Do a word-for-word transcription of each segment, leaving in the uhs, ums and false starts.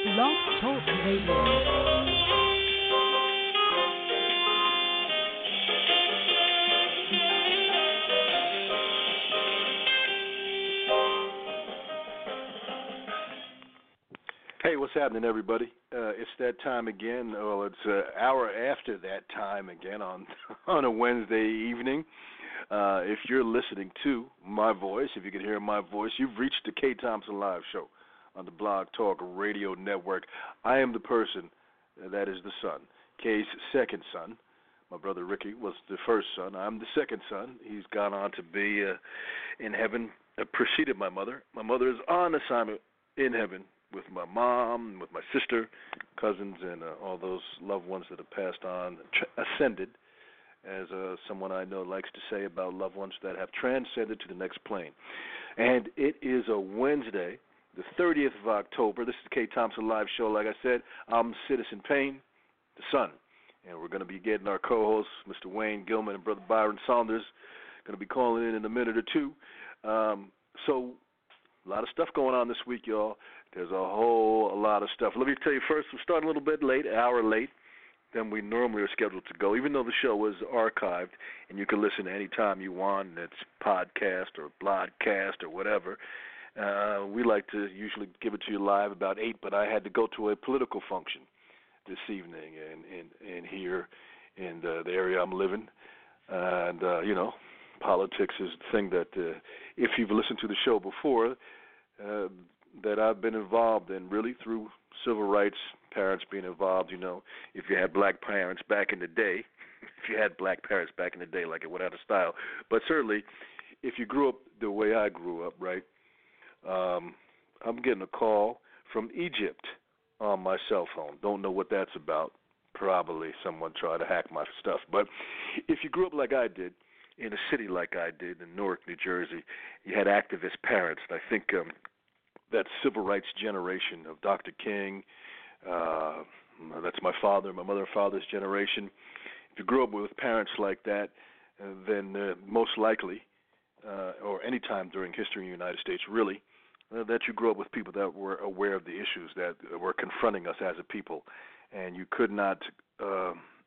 Blog Talk Radio. Hey, what's happening, everybody? Uh, it's that time again. Well, it's an hour after that time again on on a Wednesday evening. Uh, if you're listening to my voice, if you can hear my voice, you've reached the K. Thompson Live Show on the Blog Talk Radio Network. I am the person that is the son, K's second son. My brother Ricky was the first son. I'm the second son. He's gone on to be uh, in heaven, uh, preceded my mother. My mother is on assignment in heaven with my mom, with my sister, cousins, and uh, all those loved ones that have passed on, tr- ascended, as uh, someone I know likes to say about loved ones that have transcended to the next plane. And it is a Wednesday, the thirtieth of October. This is the K. Thompson Live Show. Like I said, I'm Citizen Payne, the son, and we're going to be getting our co-hosts, Mister Wayne Gilman and Brother Byron Saunders, going to be calling in in a minute or two. Um, so a lot of stuff going on this week, y'all. There's a whole a lot of stuff. Let me tell you first, we're starting a little bit late, an hour late than we normally are scheduled to go, even though the show is archived and you can listen any time you want, and it's podcast or broadcast or whatever. Uh, we like to usually give it to you live about eight, but I had to go to a political function this evening and, and, and here in the, the area I'm living. And, uh, you know, politics is the thing that uh, if you've listened to the show before, uh, that I've been involved in, really through civil rights, parents being involved, you know, if you had black parents back in the day, if you had black parents back in the day, like it went out of style. But certainly, if you grew up the way I grew up, right, um, I'm getting a call from Egypt on my cell phone. Don't know what that's about. Probably someone tried to hack my stuff. But if you grew up like I did, in a city like I did, in Newark, New Jersey, you had activist parents. I think um, that civil rights generation of Doctor King, uh, that's my father, my mother and father's generation. If you grew up with parents like that, uh, then uh, most likely, uh, or any time during history in the United States, really, uh, that you grew up with people that were aware of the issues that were confronting us as a people, and you could not uh,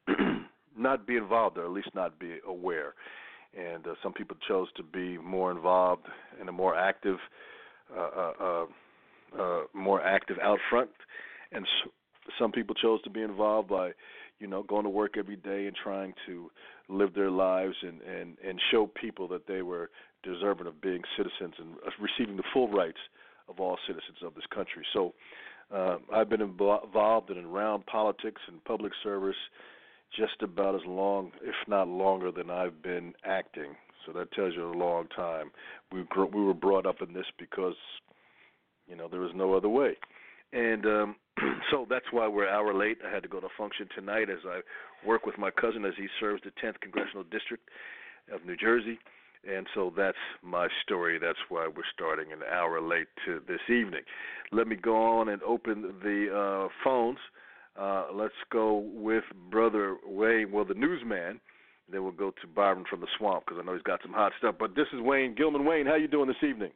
not be involved, or at least not be aware. And uh, some people chose to be more involved and a more active Uh, uh, uh, uh, more active out front, and s- some people chose to be involved by, you know, going to work every day and trying to live their lives and, and, and show people that they were deserving of being citizens and uh, receiving the full rights of all citizens of this country. So uh, I've been involved in and around politics and public service just about as long, if not longer, than I've been acting. So that tells you a long time. We grew, we were brought up in this because, you know, there was no other way. And um, so that's why we're an hour late. I had to go to a function tonight as I work with my cousin as he serves the tenth Congressional District of New Jersey. And so that's my story. That's why we're starting an hour late to this evening. Let me go on and open the uh, phones. Uh, let's go with Brother Wayne, well, the newsman. Then we'll go to Byron from the swamp because I know he's got some hot stuff. But this is Wayne Gilman. Wayne, how you doing this evening?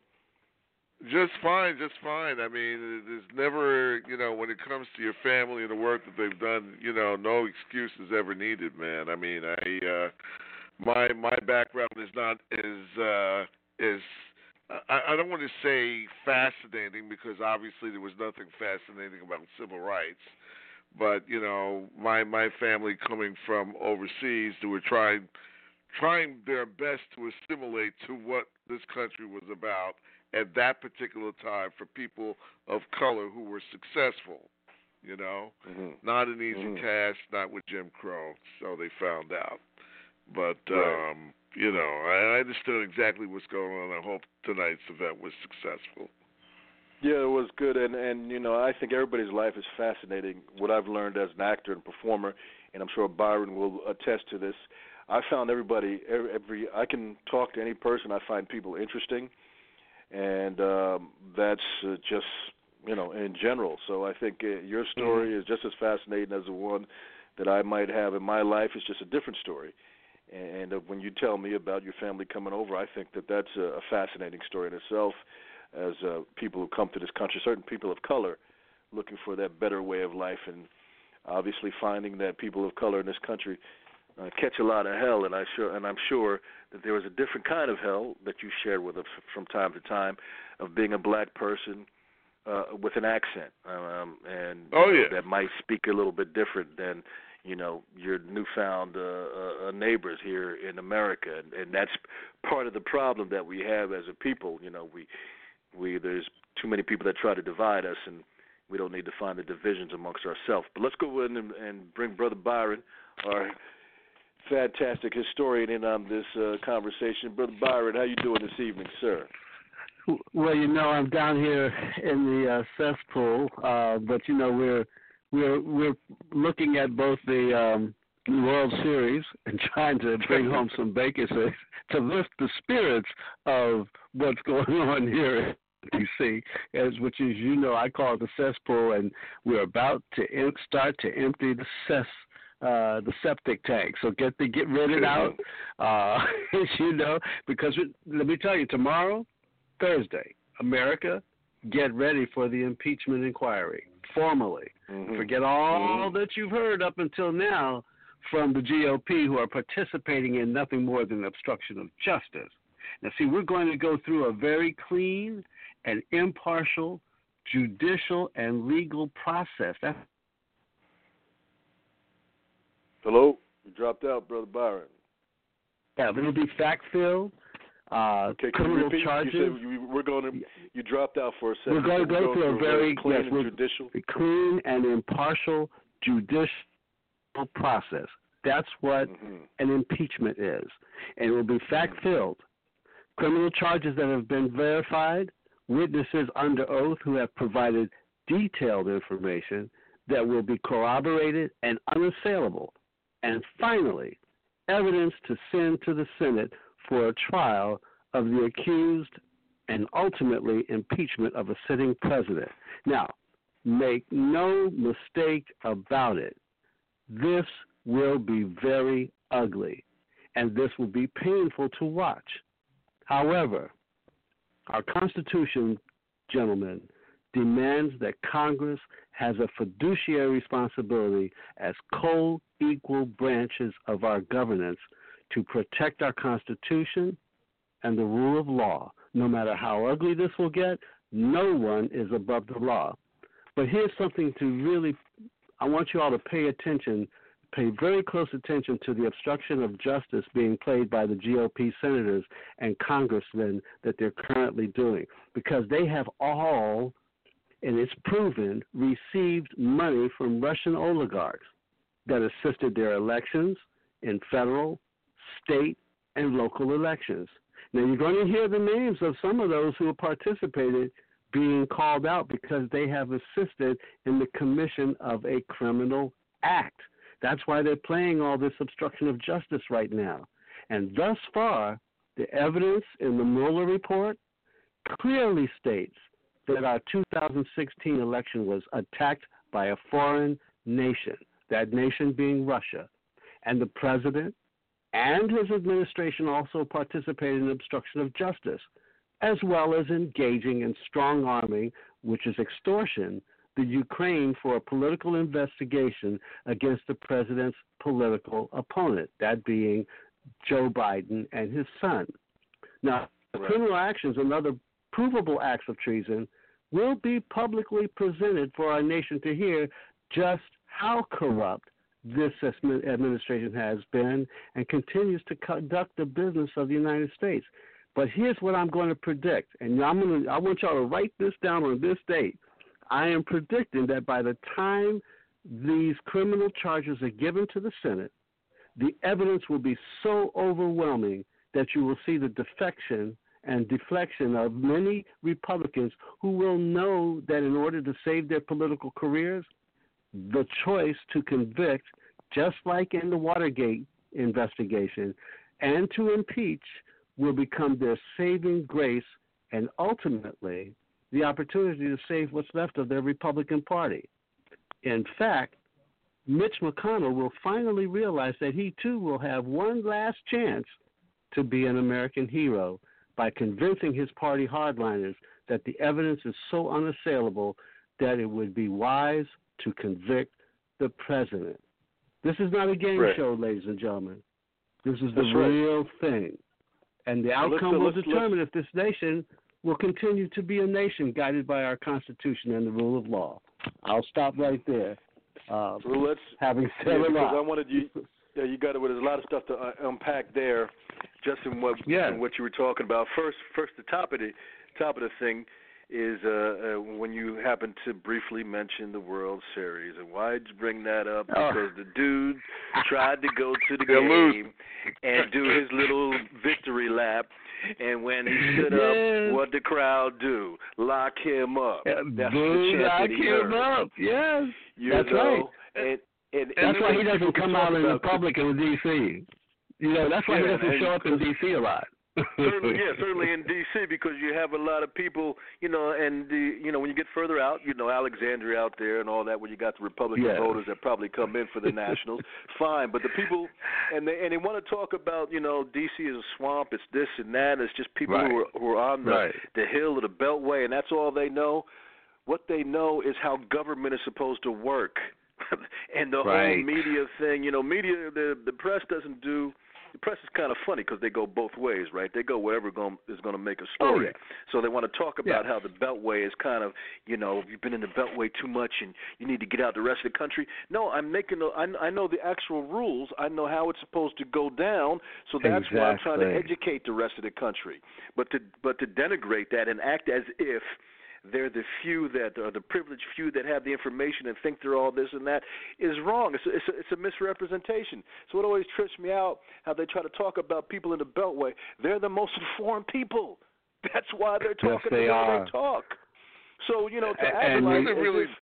Just fine, just fine. I mean, there's never, you know, when it comes to your family and the work that they've done, you know, no excuse is ever needed, man. I mean, I, uh, my my background is not as uh, is. I, I don't want to say fascinating because obviously there was nothing fascinating about civil rights. But, you know, my my family coming from overseas, they were trying trying their best to assimilate to what this country was about at that particular time for people of color who were successful, you know. Mm-hmm. Not an easy mm-hmm. task, not with Jim Crow, so they found out. But, right. um, you know, I, I understood exactly what's going on. I hope tonight's event was successful. Yeah, it was good, and, and, you know, I think everybody's life is fascinating. What I've learned as an actor and performer, and I'm sure Byron will attest to this, I found everybody, every, every I can talk to any person. I find people interesting, and um, that's uh, just, you know, in general. So I think uh, your story mm-hmm. is just as fascinating as the one that I might have in my life. It's just a different story. And uh, when you tell me about your family coming over, I think that that's a, a fascinating story in itself. As uh, people who come to this country, certain people of color looking for that better way of life, and obviously finding that people of color in this country uh, catch a lot of hell, and I sure and I'm sure that there was a different kind of hell that you shared with us from time to time of being a black person uh, with an accent, um, and oh, you know, yeah. that might speak a little bit different than you know your newfound uh, uh, neighbors here in America, and, and that's part of the problem that we have as a people. You know, we we there's too many people that try to divide us, and we don't need to find the divisions amongst ourselves. But let's go in and, and bring Brother Byron, our fantastic historian, in on this uh, conversation. Brother Byron, how you doing this evening, sir? Well, you know, I'm down here in the uh, cesspool, uh, but you know, we're we're we're looking at both the um, World Series and trying to bring home some bacon to, to lift the spirits of what's going on here. You see, as which is, you know, I call it the cesspool, and we're about to em- start to empty the cess, uh, the septic tank. So get the get rid of it out, uh, you know, because it, let me tell you, tomorrow, Thursday, America, get ready for the impeachment inquiry formally. Mm-hmm. Forget all mm-hmm. that you've heard up until now from the G O P, who are participating in nothing more than obstruction of justice. Now, see, we're going to go through a very clean and impartial judicial and legal process. That's Hello? You dropped out, Brother Byron. Yeah, it'll be fact-filled, uh, okay, criminal charges. You said you, we're going to, you dropped out for a second. We're going to go, go through a very clean yes, and judicial. clean and impartial judicial process. That's what mm-hmm. an impeachment is. And it will be fact-filled. Criminal charges that have been verified, witnesses under oath who have provided detailed information that will be corroborated and unassailable. And finally, evidence to send to the Senate for a trial of the accused and ultimately impeachment of a sitting president. Now, make no mistake about it. This will be very ugly, and this will be painful to watch. However, our Constitution, gentlemen, demands that Congress has a fiduciary responsibility as co-equal branches of our governance to protect our Constitution and the rule of law. No matter how ugly this will get, no one is above the law. But here's something to really, I want you all to pay attention, pay very close attention to the obstruction of justice being played by the G O P senators and congressmen that they're currently doing, because they have all, and it's proven, received money from Russian oligarchs that assisted their elections in federal, state, and local elections. Now, you're going to hear the names of some of those who have participated being called out because they have assisted in the commission of a criminal act. That's why they're playing all this obstruction of justice right now. And thus far, the evidence in the Mueller report clearly states that our two thousand sixteen election was attacked by a foreign nation, that nation being Russia. And the president and his administration also participated in obstruction of justice, as well as engaging in strong-arming, which is extortion, the Ukraine for a political investigation against the president's political opponent, that being Joe Biden and his son. Now, right. criminal actions and other provable acts of treason will be publicly presented for our nation to hear just how corrupt this administration has been and continues to conduct the business of the United States. But here's what I'm going to predict, and I'm going to, I want y'all to write this down on this date. I am predicting that by the time these criminal charges are given to the Senate, the evidence will be so overwhelming that you will see the defection and deflection of many Republicans who will know that in order to save their political careers, the choice to convict, just like in the Watergate investigation, and to impeach will become their saving grace and ultimately the opportunity to save what's left of their Republican Party. In fact, Mitch McConnell will finally realize that he too will have one last chance to be an American hero by convincing his party hardliners that the evidence is so unassailable that it would be wise to convict the president. This is not a game right. show, ladies and gentlemen. This is That's the right. real thing. And the outcome let's, will let's, determine let's, if this nation will continue to be a nation guided by our Constitution and the rule of law. I'll stop right there. Uh, well, let's, having said yeah, a lot. I wanted you, yeah, you got it. Well, there's a lot of stuff to uh, unpack there, just in what yeah. in what you were talking about. First, first, the top of the top of the thing is uh, uh, when you happen to briefly mention the World Series. And why did you bring that up? Oh. Because the dude tried to go to the They're game losing. and do his little victory lap. And when he stood yes. up, what the crowd do? Lock him up. Yeah, That's boo, the chant lock that he him heard. up. Yes, You that's know? right. And, and, that's and why he doesn't people come talk out in the about public in D C. You know, that's why yeah, he doesn't and, show up in D C a lot. certainly, yeah, certainly in D C because you have a lot of people, you know, and the, you know, when you get further out, you know, Alexandria out there and all that, where you got the Republican yeah. voters that probably come in for the Nationals, fine. But the people, and they and they want to talk about, you know, D C is a swamp, it's this and that, and it's just people right. who are who are on the right. the hill or the Beltway, and that's all they know. What they know is how government is supposed to work, and the right. whole media thing. You know, media, the the press doesn't do. The press is kind of funny because they go both ways, right? They go wherever going, is going to make a story. Oh, yeah. So they want to talk about yeah. how the Beltway is kind of, you know, you've been in the Beltway too much and you need to get out the rest of the country. No, I'm making, a, I, I know the actual rules. I know how it's supposed to go down. So that's exactly. why I'm trying to educate the rest of the country. But to but to denigrate that and act as if they're the few that are the privileged few that have the information and think they're all this and that is wrong. It's a, it's a, it's a misrepresentation. So it always trips me out how they try to talk about people in the Beltway. They're the most informed people. That's why they're talking yes, they the way are. they talk. So, you know, to and, act and like it really. If,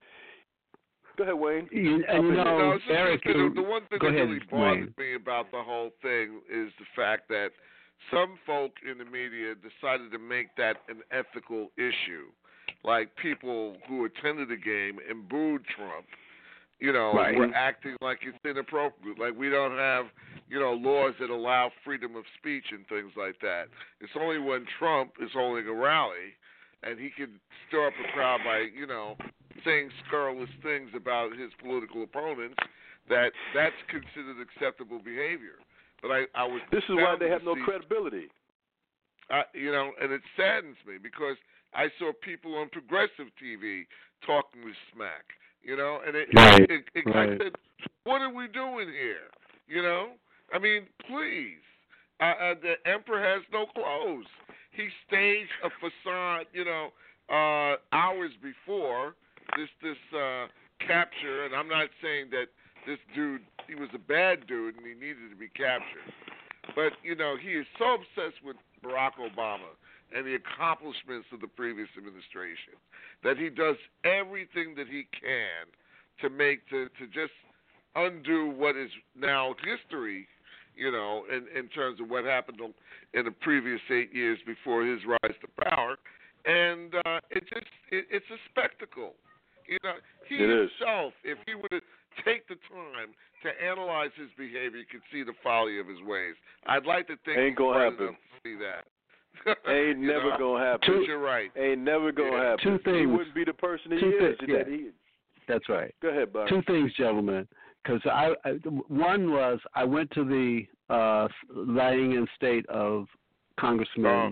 go ahead, Wayne. You, and you know, no, Eric, the, the one thing go that ahead, really bothers Wayne. me about the whole thing is the fact that some folk in the media decided to make that an ethical issue. Like people who attended the game and booed Trump, you know, right. were acting like it's inappropriate. Like we don't have, you know, laws that allow freedom of speech and things like that. It's only when Trump is holding a rally and he can stir up a crowd by, you know, saying scurrilous things about his political opponents that that's considered acceptable behavior. But I, I was this is why they have no see, credibility. I, you know, and it saddens me because I saw people on progressive T V talking with smack, you know, and it, right, it, it, it right. I said, what are we doing here? You know, I mean, please. Uh, uh, the emperor has no clothes. He staged a facade, you know, uh, hours before this this uh, capture, and I'm not saying that this dude, he was a bad dude and he needed to be captured, but you know, he is so obsessed with Barack Obama and the accomplishments of the previous administration that he does everything that he can to make to, to just undo what is now history, you know, in, in terms of what happened in the previous eight years before his rise to power. And uh, it just it, it's a spectacle. You know, he it himself, is. if he were to take the time to analyze his behavior, you could see the folly of his ways. I'd like to think Ain't gonna happen. To see that. Ain't never know? gonna happen. Two, you're right. Ain't never gonna yeah. happen. Two things. He wouldn't be the person he Two is. thi- yeah. That he, That's right. Go ahead, Byron. Two things, gentlemen. Because I, I, one was I went to the uh, lying in state of Congressman Oh.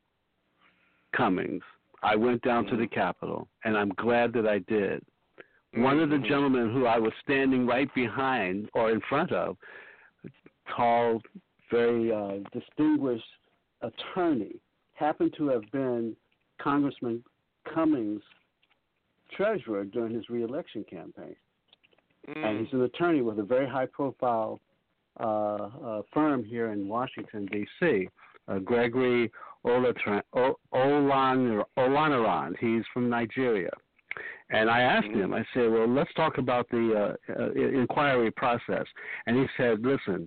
Cummings. I went down mm-hmm. to the Capitol, and I'm glad that I did. Mm-hmm. One of the gentlemen who I was standing right behind or in front of, tall, very uh, distinguished attorney, happened to have been Congressman Cummings' treasurer during his reelection campaign. Mm. And he's an attorney with a very high-profile uh, uh, firm here in Washington, D C, uh, Gregory Olatran- o- Olan- Olanaran. He's from Nigeria. And I asked mm-hmm. him, I said, well, let's talk about the uh, uh, inquiry process. And he said, listen,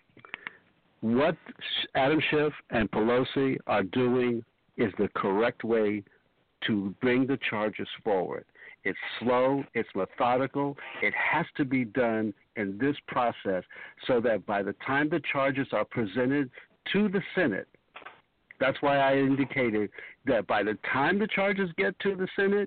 what Adam Schiff and Pelosi are doing is the correct way to bring the charges forward. It's slow, it's methodical, it has to be done in this process so that by the time the charges are presented to the Senate, that's why I indicated that by the time the charges get to the Senate,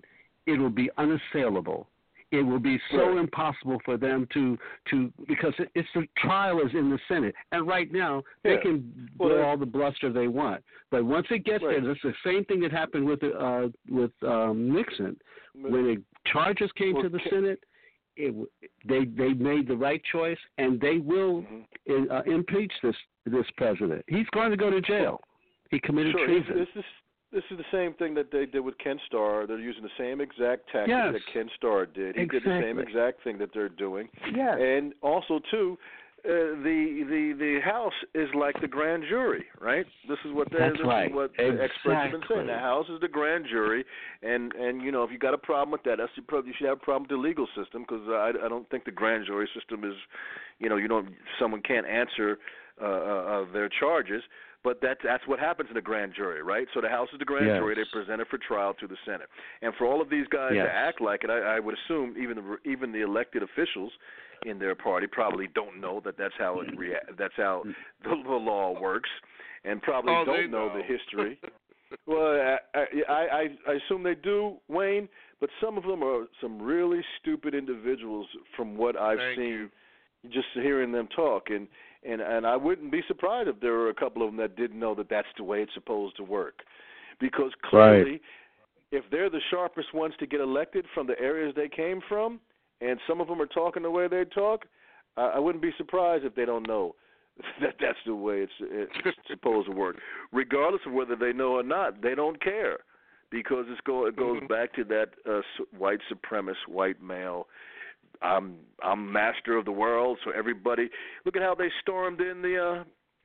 it will be unassailable. It will be so right. impossible for them to, to because it, it's the trial is in the Senate, and right now yeah. they can well, blow all the bluster they want. But once it gets right. there, it's the same thing that happened with uh, with um, Nixon when the charges came well, to the can, Senate. It, they they made the right choice, and they will mm-hmm. in, uh, impeach this this president. He's going to go to jail. He committed sure, treason. This is this is the same thing that they did with Ken Starr. They're using the same exact tactic yes. that Ken Starr did. He exactly. did the same exact thing that they're doing. Yes. And also too, uh, the the the House is like the grand jury, right? This is what they, That's this right. is what exactly. the experts have been saying. The House is the grand jury, and and you know if you got a problem with that, that's your problem. You should have a problem with the legal system because I I don't think the grand jury system is, you know, you don't someone can't answer uh, uh, their charges. But that's, that's what happens in the grand jury, right? So the House is the grand yes. jury. They present it for trial to the Senate. And for all of these guys yes. to act like it, I, I would assume even the, even the elected officials in their party probably don't know that that's how it rea- that's how the, the law works, and probably oh, don't know. know the history. Well, I, I, I, I assume they do, Wayne, but some of them are some really stupid individuals from what I've Thank seen, you. just hearing them talk. And And and I wouldn't be surprised if there were a couple of them that didn't know that that's the way it's supposed to work. Because clearly, right. if they're the sharpest ones to get elected from the areas they came from, and some of them are talking the way they talk, uh, I wouldn't be surprised if they don't know that that's the way it's, it's supposed to work. Regardless of whether they know or not, they don't care. Because it's go, it goes back to that uh, white supremacist, white male, I'm I'm master of the world, so everybody look at how they stormed in the uh,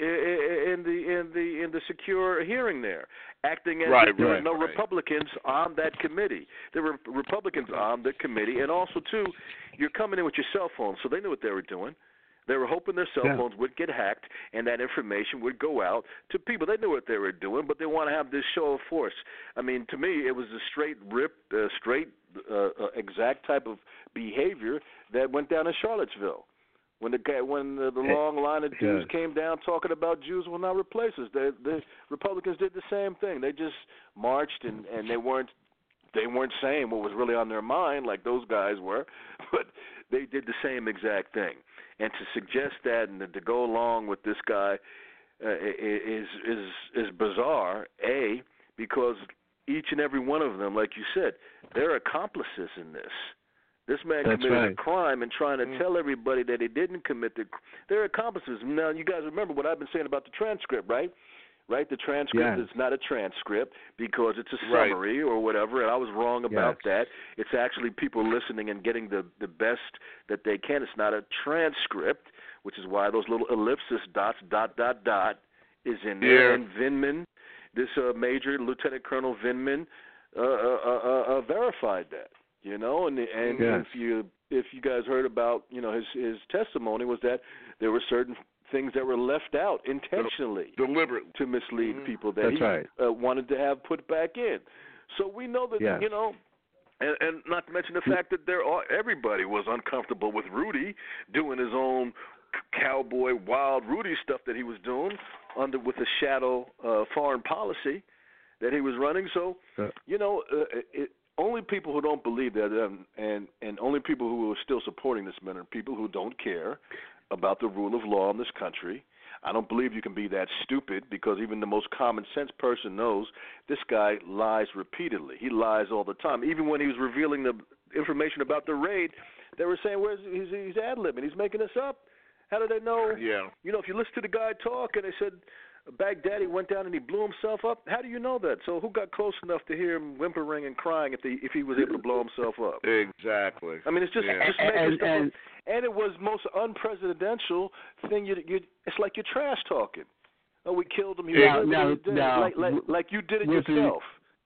in the in the in the secure hearing there, acting as right, if there right, were no right. Republicans on that committee. There were Republicans on the committee, and also too, you're coming in with your cell phone, so they knew what they were doing. They were hoping their cell yeah. phones would get hacked and that information would go out to people. They knew what they were doing, but they want to have this show of force. I mean, to me, it was a straight rip, uh, straight uh, uh, exact type of behavior that went down in Charlottesville. When the when the, the long line of dudes yeah. came down talking about Jews will not replace us, the, the Republicans did the same thing. They just marched and, and they weren't they weren't saying what was really on their mind like those guys were, but they did the same exact thing. And to suggest that and to go along with this guy uh, is is is bizarre. A, because each and every one of them, like you said, they're accomplices in this. This man That's committed right. a crime and trying to Mm. tell everybody that he didn't commit the. They're accomplices. Now you guys remember what I've been saying about the transcript, right? Right, the transcript Yes. is not a transcript because it's a Right. summary or whatever, and I was wrong about Yes. that. It's actually people listening and getting the, the best that they can. It's not a transcript, which is why those little ellipsis dots, dot, dot, dot, is in there. Yeah. And Vindman, this uh, Major Lieutenant Colonel Vindman, uh, uh, uh, uh, verified that. You know, and and Yes. if you if you guys heard about, you know, his his testimony was that there were certain things that were left out intentionally Deliberately. to mislead Mhm. people that That's he right. uh, wanted to have put back in. So we know that, Yes. you know, and, and not to mention the fact that there are everybody was uncomfortable with Rudy doing his own cowboy wild Rudy stuff that he was doing under with the shadow uh, foreign policy that he was running. So, Uh, you know, uh, it, only people who don't believe that, um, and and only people who are still supporting this man are people who don't care about the rule of law in this country. I don't believe you can be that stupid because even the most common sense person knows this guy lies repeatedly. He lies all the time. Even when he was revealing the information about the raid, they were saying, "Where's he's, he's ad-libbing? He's making this up." How do they know? Yeah. You know, if you listen to the guy talk and they said Baghdadi went down and he blew himself up, how do you know that? So who got close enough to hear him whimpering and crying if he if he was able to blow himself up? Exactly. I mean, it's just Yeah. just making And- stuff and- up. And it was most unpresidential thing. You, you, it's like you're trash talking. Oh, we killed him. He Now- was now- he did it. now, like, like like you did it with the- yourself.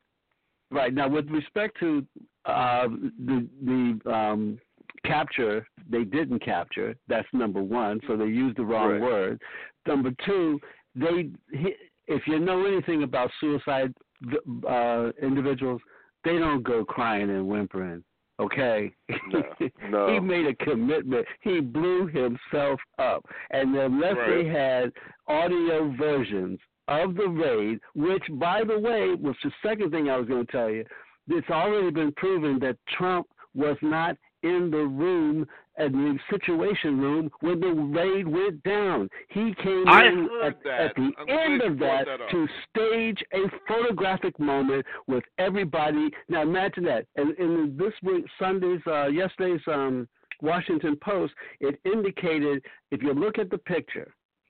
Right. Now, with respect to uh, the the um, capture, they didn't capture. That's number one. So they used the wrong Right. word. Number two, they if you know anything about suicide uh, individuals, they don't go crying and whimpering. Okay. No, no. He made a commitment. He blew himself up, and unless Right. they had audio versions of the raid, which, by the way, was the second thing I was going to tell you. it's already been proven that Trump was not in the room, in the Situation Room, when the raid went down. He came I in heard at, that. at the I'm end glad of you brought that, that up. to stage a photographic moment with everybody. Now imagine that. And in this week, Sunday's, uh, yesterday's um, Washington Post, it indicated, if you look at the picture,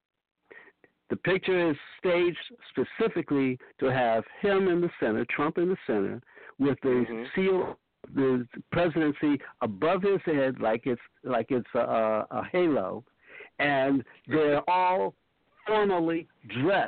the picture is staged specifically to have him in the center, Trump in the center, with the Mhm. seal, the presidency above his head, like it's like it's a, a halo, and they're all formally dressed,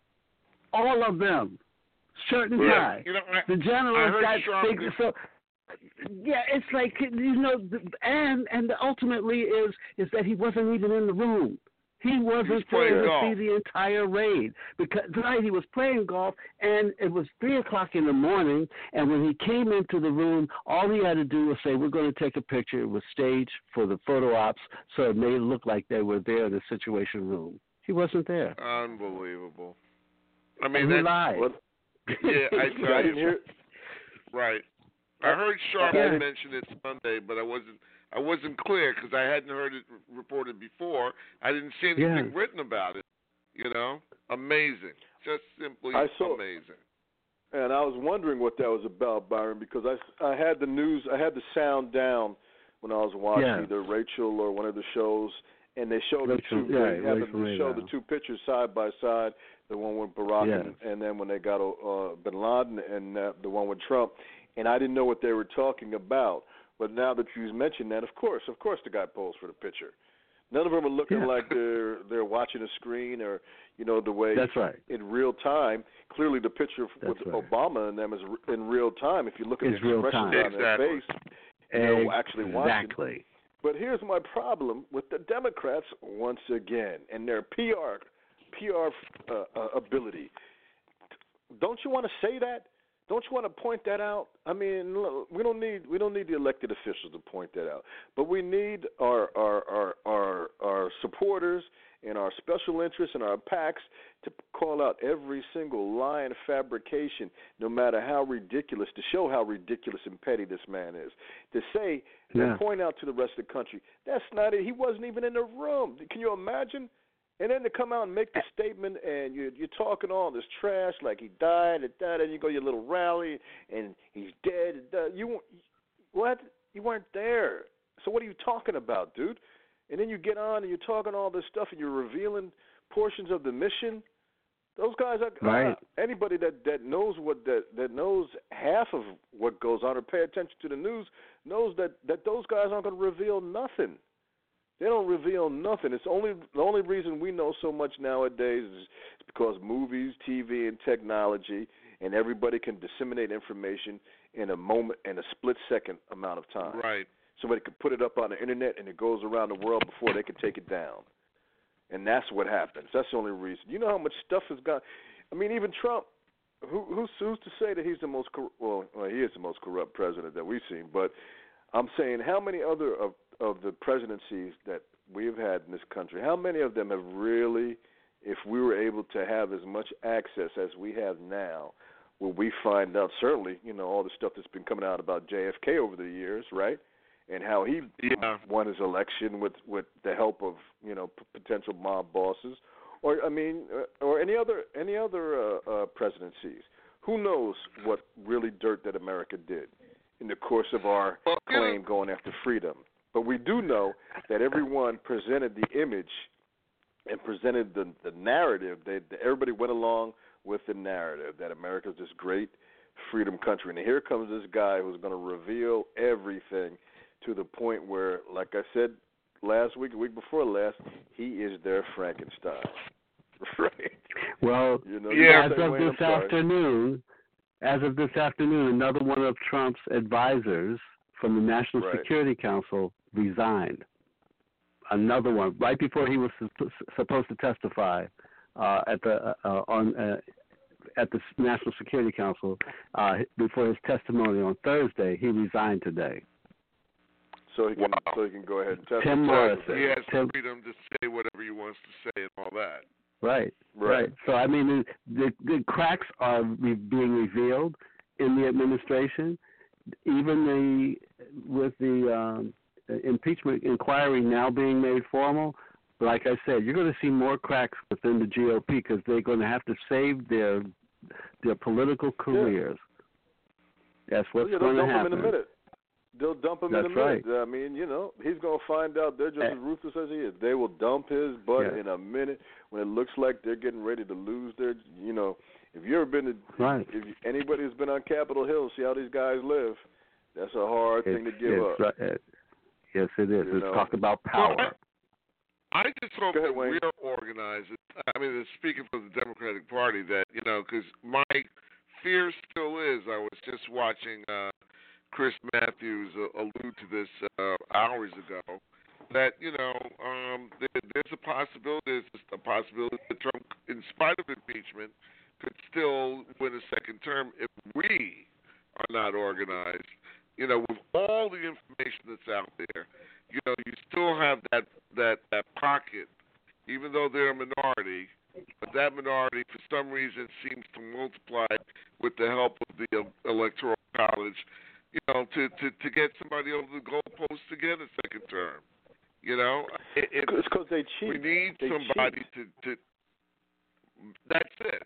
all of them, shirt and Yeah, tie. you know, I, The I general heard got Sharp big, so. Yeah, it's like, you know, and and ultimately is is that he wasn't even in the room. He wasn't He was playing there to golf. see the entire raid because tonight he was playing golf, and it was three o'clock in the morning. And when he came into the room, all he had to do was say, "We're going to take a picture." It was staged for the photo ops, so it made it look like they were there in the Situation Room. He wasn't there. Unbelievable. I mean, And he that, lied. What? yeah, I, I didn't hear. Right. I heard Sharp Yeah. mention it Sunday, but I wasn't I wasn't clear because I hadn't heard it reported before. I didn't see anything Yeah. written about it. You know, amazing, just simply I saw- amazing. And I was wondering what that was about, Byron, because I, I had the news, I had the sound down when I was watching Yeah. either Rachel or one of the shows, and they showed Rachel- the two. yeah, they happened Rachel to show Maddow. the two pictures side by side, the one with Barack Yes. and, and then when they got uh, Bin Laden, and uh, the one with Trump. And I didn't know what they were talking about. But now that you mentioned that, of course, of course, the guy posed for the picture. None of them are looking Yeah. like they're they're watching a screen or, you know, the way That's right. in real time. Clearly, the picture That's with right. Obama and them is r- in real time. If you look at It's the real expressions time. on their Exactly. face, they're actually watching. Exactly. But here's my problem with the Democrats once again and their P R P R uh, uh, ability. Don't you want to say that? Don't you want to point that out? I mean, look, we don't need we don't need the elected officials to point that out, but we need our our our our, our supporters and our special interests and our PACs to call out every single lie and fabrication, no matter how ridiculous, to show how ridiculous and petty this man is. To say Yeah. and point out to the rest of the country, that's not it. He wasn't even in the room. Can you imagine? And then to come out and make the statement, and you're, you're talking all this trash like he died, and that, and you go to your little rally, and he's dead. And that. You what? You weren't there. So what are you talking about, dude? And then you get on and you're talking all this stuff, and you're revealing portions of the mission. Those guys are Right. uh, anybody that, that knows what that, that knows half of what goes on or pay attention to the news knows that, that those guys aren't going to reveal nothing. They don't reveal nothing. It's only the only reason we know so much nowadays is because movies, T V, and technology, and everybody can disseminate information in a moment, in a split second amount of time. Right. Somebody can put it up on the internet, and it goes around the world before they can take it down. And that's what happens. That's the only reason. You know how much stuff has gone. I mean, even Trump. Who, who's, who's to say that he's the most cor- well? Well, he is the most corrupt president that we've seen. But I'm saying, how many other of of the presidencies that we've had in this country, how many of them have really, if we were able to have as much access as we have now, will we find out, certainly, you know, all the stuff that's been coming out about J F K over the years, right? And how he Yeah. won his election with, with the help of, you know, p- potential mob bosses, or I mean, uh, or any other any other uh, uh, presidencies. Who knows what really dirt that America did in the course of our Well, you know- claim going after freedom. But we do know that everyone presented the image and presented the, the narrative. They, everybody went along with the narrative that America's this great freedom country. And here comes this guy who's going to reveal everything to the point where, like I said last week, the week before last, he is their Frankenstein. Right? Well, You know, Yeah, as you know of what I'm this saying? I'm sorry. afternoon, as of this afternoon, another one of Trump's advisors from the National Right. Security Council resigned. Another one, right before he was su- supposed to testify uh, at the uh, uh, on uh, at the National Security Council, uh, before his testimony on Thursday, he resigned today. So he can, Wow. so he can go ahead and testify. Tim Morrison. He has Tim- the freedom to say whatever he wants to say and all that. Right, Right. right. So I mean, the the, the cracks are re- being revealed, in the administration, even the with the um, impeachment inquiry now being made formal. Like I said, you're going to see more cracks within the G O P because they're going to have to save their their political careers. Yeah. That's what's well, yeah, going to happen. happen. In a minute. They'll dump him That's in a minute. Right. I mean, you know, he's going to find out they're just as ruthless as he is. They will dump his butt yeah. in a minute when it looks like they're getting ready to lose their, you know, if you've ever been to, right. if anybody who's been on Capitol Hill, see how these guys live, that's a hard it's, thing to give up. Right. It, yes, it is. You It's know? talk about power. Well, I, I just hope ahead, that Wayne. we're organized. I mean, speaking for the Democratic Party, that, you know, because my fear still is, I was just watching uh, Chris Matthews uh, allude to this uh, hours ago, that, you know, um, there, there's a possibility, there's a possibility that Trump, in spite of impeachment, could still win a second term if we are not organized. You know, with all the information that's out there, you know, you still have that, that, that pocket, even though they're a minority, but that minority, for some reason, seems to multiply with the help of the uh, Electoral College, you know, to, to, to get somebody over the goalpost to get a second term. You know, it, it's because they cheat. We need they somebody cheat. to, to. That's it.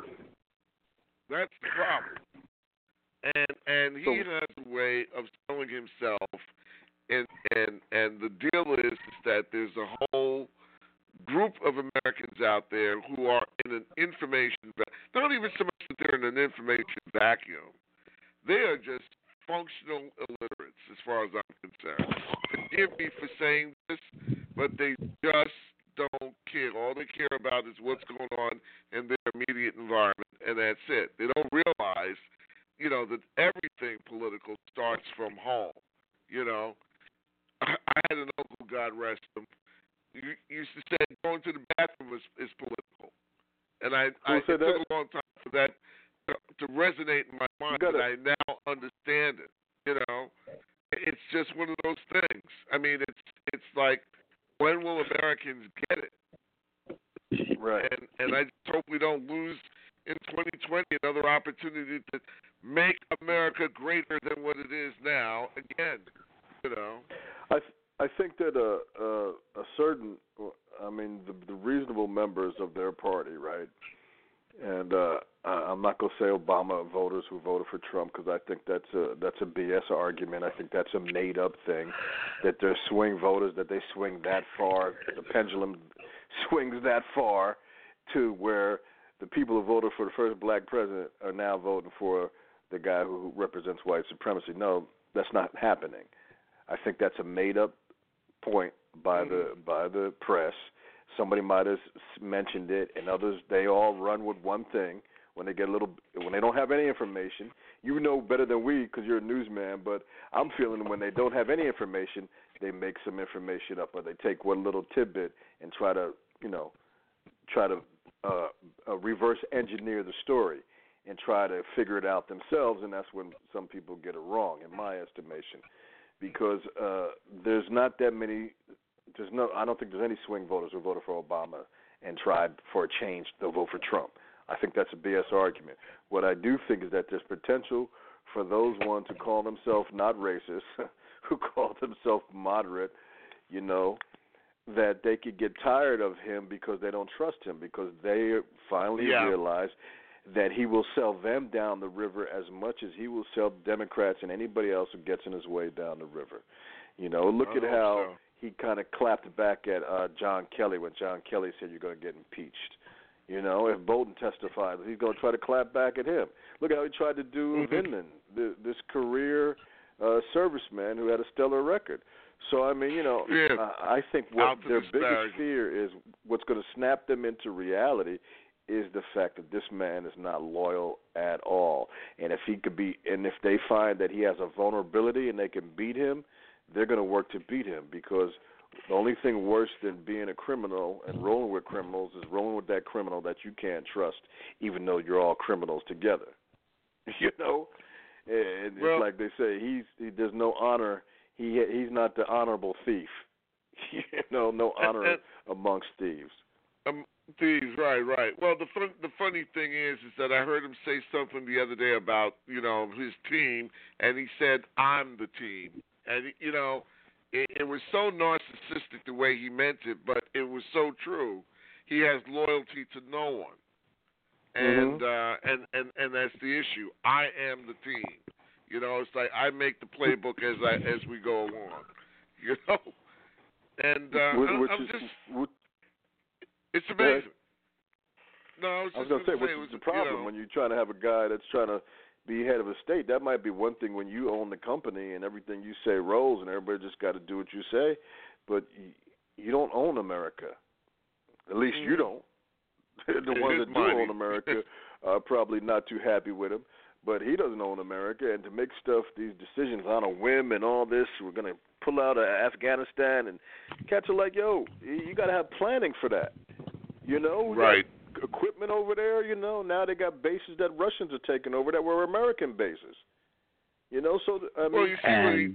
That's the problem. And and he So, has a way of selling himself, and and and the deal is, is that there's a whole group of Americans out there who are in an information, not even so much that they're in an information vacuum. They are just functional illiterates, as far as I'm concerned. Forgive me for saying this, but they just don't care. All they care about is what's going on in their immediate environment, and that's it. They don't realize, you know, that everything political starts from home. You know, I, I had an uncle, God rest him, you used to say going to the bathroom is, is political, and I, I it took that? a long time for that to, to resonate in my mind, and I now understand it. You know, it's just one of those things. I mean, it's it's like, when will Americans get it? Right. And and I just hope we don't lose in twenty twenty another opportunity to make America greater than what it is now again. You know. I th- I think that a a, a certain, I mean, the, the reasonable members of their party, right? And uh, I'm not going to say Obama voters who voted for Trump, because I think that's a that's a B S argument. I think that's a made-up thing, that they're swing voters, that they swing that far, the pendulum swings that far to where the people who voted for the first black president are now voting for the guy who represents white supremacy. No, that's not happening. I think that's a made-up point by the by the press. Somebody might have mentioned it, and others, they all run with one thing when they get a little, when they don't have any information. You know better than we because you're a newsman, but I'm feeling when they don't have any information, they make some information up, or they take one little tidbit and try to, you know, try to uh, uh, reverse engineer the story and try to figure it out themselves, and that's when some people get it wrong, in my estimation, because uh, there's not that many. There's no. I don't think there's any swing voters who voted for Obama and tried for a change to vote for Trump. I think that's a B S argument. What I do think is that there's potential for those ones who call themselves not racist, who call themselves moderate, you know, that they could get tired of him because they don't trust him, because they finally yeah. realize that he will sell them down the river as much as he will sell Democrats and anybody else who gets in his way down the river. You know, look I at how so. he kind of clapped back at uh, John Kelly when John Kelly said you're going to get impeached. You know, if Bolton testified, he's going to try to clap back at him. Look how he tried to do mm-hmm. Vindman, the, this career uh, serviceman who had a stellar record. So, I mean, you know, yeah. uh, I think what their the biggest fear is, what's going to snap them into reality is the fact that this man is not loyal at all. And if he could be, and if they find that he has a vulnerability and they can beat him, they're going to work to beat him, because the only thing worse than being a criminal and rolling with criminals is rolling with that criminal that you can't trust, even though you're all criminals together. You know, and well, it's like they say, he's he, there's no honor. He he's not the honorable thief. You know, no honor and, amongst thieves. Um, Please, right, right. Well, the fun, the funny thing is, is that I heard him say something the other day about, you know, his team, and he said, "I'm the team," and you know, it, it was so narcissistic the way he meant it, but it was so true. He has loyalty to no one, and Mm-hmm. uh, and and and that's the issue. I am the team. You know, it's like I make the playbook as I as we go along. You know, and uh, I, Which I'm is, just, which, it's go ahead. amazing. No, I was I was just going to say, gonna which say it is was, the problem you know, when you're trying to have a guy that's trying to be head of a state. That might be one thing when you own the company and everything you say rolls, and everybody just got to do what you say. But you, you don't own America. At least mm-hmm. you don't. The It ones is that do mighty. own America are probably not too happy with him. But he doesn't own America, and to make stuff, these decisions on a whim and all this, we're going to pull out of Afghanistan and catch it like, yo, you got to have planning for that. You know, we Right. got equipment over there, you know, now they got bases that Russians are taking over that were American bases. You know, so, I mean. Well, you see what he, And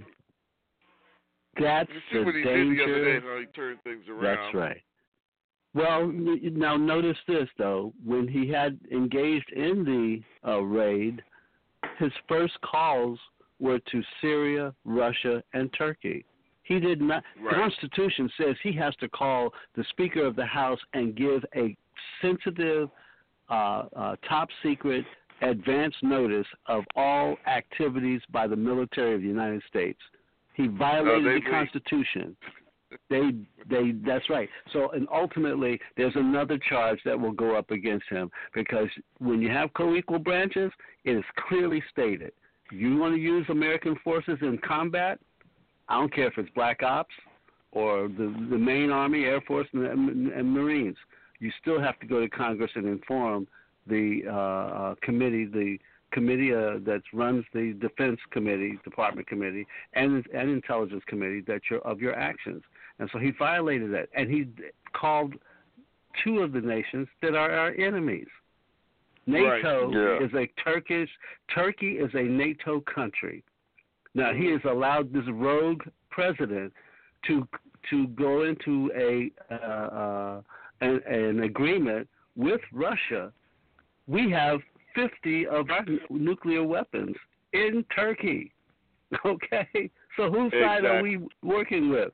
that's you see the what he danger. did the other day, how he turned things around. That's right. Well, n- now notice this, though. When he had engaged in the uh, raid, his first calls were to Syria, Russia, and Turkey. He did not. Right. The Constitution says he has to call the Speaker of the House and give a sensitive, uh, uh, top secret advance notice of all activities by the military of the United States. He violated No, they the bleed. Constitution. They, they, that's right. So, and ultimately, there's another charge that will go up against him because when you have co-equal branches, it is clearly stated. You want to use American forces in combat? I don't care if it's Black Ops or the the main Army, Air Force, and, and, and Marines. You still have to go to Congress and inform the uh, uh, committee, the committee uh, that runs the Defense Committee, Department Committee, and and Intelligence Committee that you're, of your actions. And so he violated that, and he called two of the nations that are our enemies. NATO Right. Yeah. is a Turkish. Turkey is a NATO country. Now he has allowed this rogue president to to go into a uh, uh, an, an agreement with Russia. We have fifty of our nuclear weapons in Turkey. Okay, so whose side are we working with?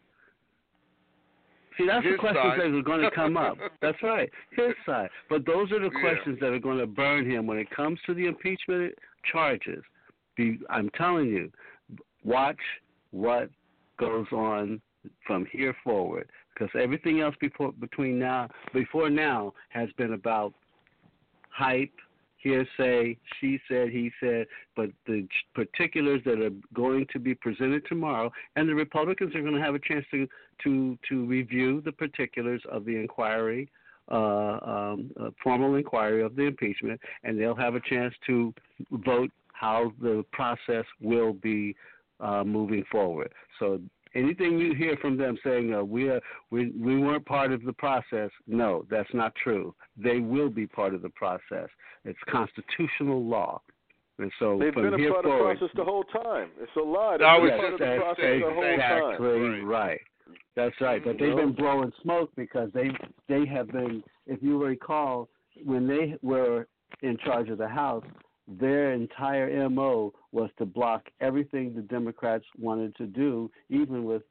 See, that's His the questions side. that are going to come up. That's right, his side. But those are the Yeah. questions that are going to burn him when it comes to the impeachment charges. Be, I'm telling you, watch what goes on from here forward, because everything else before between now before now has been about hype, hearsay, she said, he said, but the particulars that are going to be presented tomorrow, and the Republicans are going to have a chance to to, to review the particulars of the inquiry, uh, um, uh, formal inquiry of the impeachment, and they'll have a chance to vote how the process will be uh, moving forward. So anything you hear from them saying uh, we are we we weren't part of the process, no, that's not true. They will be part of the process. It's constitutional law, and so They've from been a here part forward, of the process the whole time. It's a lie. They've I been was a part just of the gonna process say the whole exactly time. right. That's right. But they've No. been blowing smoke because they they have been. If you recall, when they were in charge of the House, their entire M O was to block everything the Democrats wanted to do, even with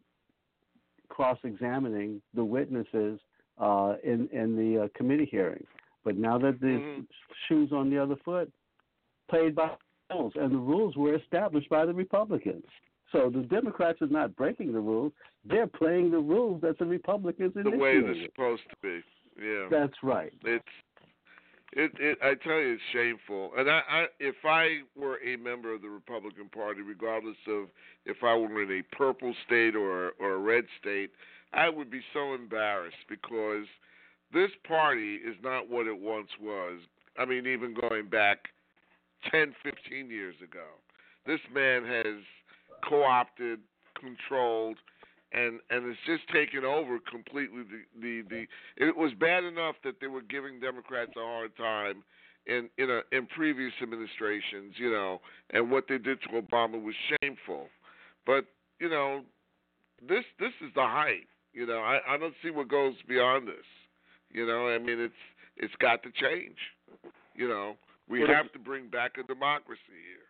cross-examining the witnesses uh, in in the uh, committee hearings. But now that the Mm-hmm. shoe's on the other foot, played by the rules, and the rules were established by the Republicans. So the Democrats are not breaking the rules; they're playing the rules that the Republicans The initiated. way they're supposed to be. Yeah. That's right. It's it, it I tell you, it's shameful. And I, I if I were a member of the Republican Party, regardless of if I were in a purple state or or a red state, I would be so embarrassed because this party is not what it once was. I mean, even going back ten, fifteen years ago. This man has co-opted, controlled, and and it's just taken over completely. The, the the it was bad enough that they were giving Democrats a hard time in in a in previous administrations, you know, and what they did to Obama was shameful. But you know, this this is the height. You know, I I don't see what goes beyond this. You know, I mean, it's it's got to change. You know, we well, have to bring back a democracy here.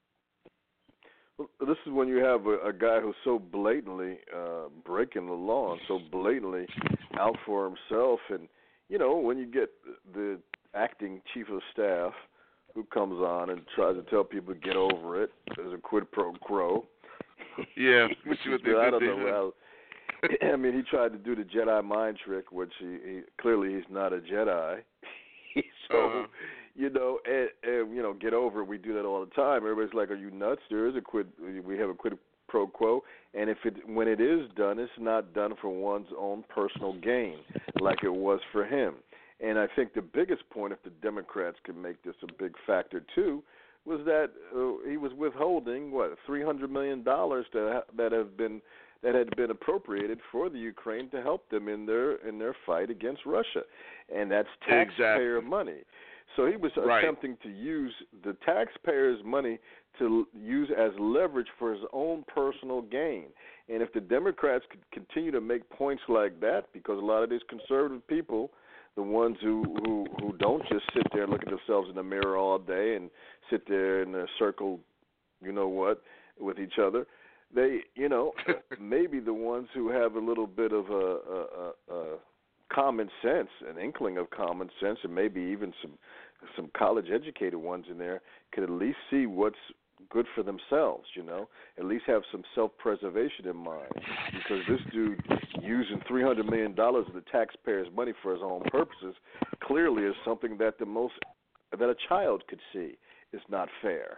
Well, this is when you have a, a guy who's so blatantly uh, breaking the law and so blatantly out for himself. And, you know, when you get the acting chief of staff who comes on and tries to tell people to get over it, there's a quid pro quo. Yeah, which is, I don't know how. I mean, he tried to do the Jedi mind trick, which he, he clearly he's not a Jedi. so, uh-huh. you know, and, and you know, get over it. We do that all the time. Everybody's like, "Are you nuts?" There is a quid. We have a quid pro quo, and if it when it is done, it's not done for one's own personal gain, like it was for him. And I think the biggest point, if the Democrats can make this a big factor too, was that uh, he was withholding what three hundred million dollars that that have been that had been appropriated for the Ukraine to help them in their in their fight against Russia, and that's taxpayer exactly. money. So he was right. attempting to use the taxpayers' money to use as leverage for his own personal gain. And if the Democrats could continue to make points like that, because a lot of these conservative people, the ones who, who, who don't just sit there and look at themselves in the mirror all day and sit there in a circle, you know what, with each other, they, you know, maybe the ones who have a little bit of a, a, a, a common sense, an inkling of common sense, and maybe even some some college-educated ones in there could at least see what's good for themselves, you know, at least have some self-preservation in mind. Because this dude using three hundred million dollars of the taxpayers' money for his own purposes clearly is something that the most that a child could see is not fair.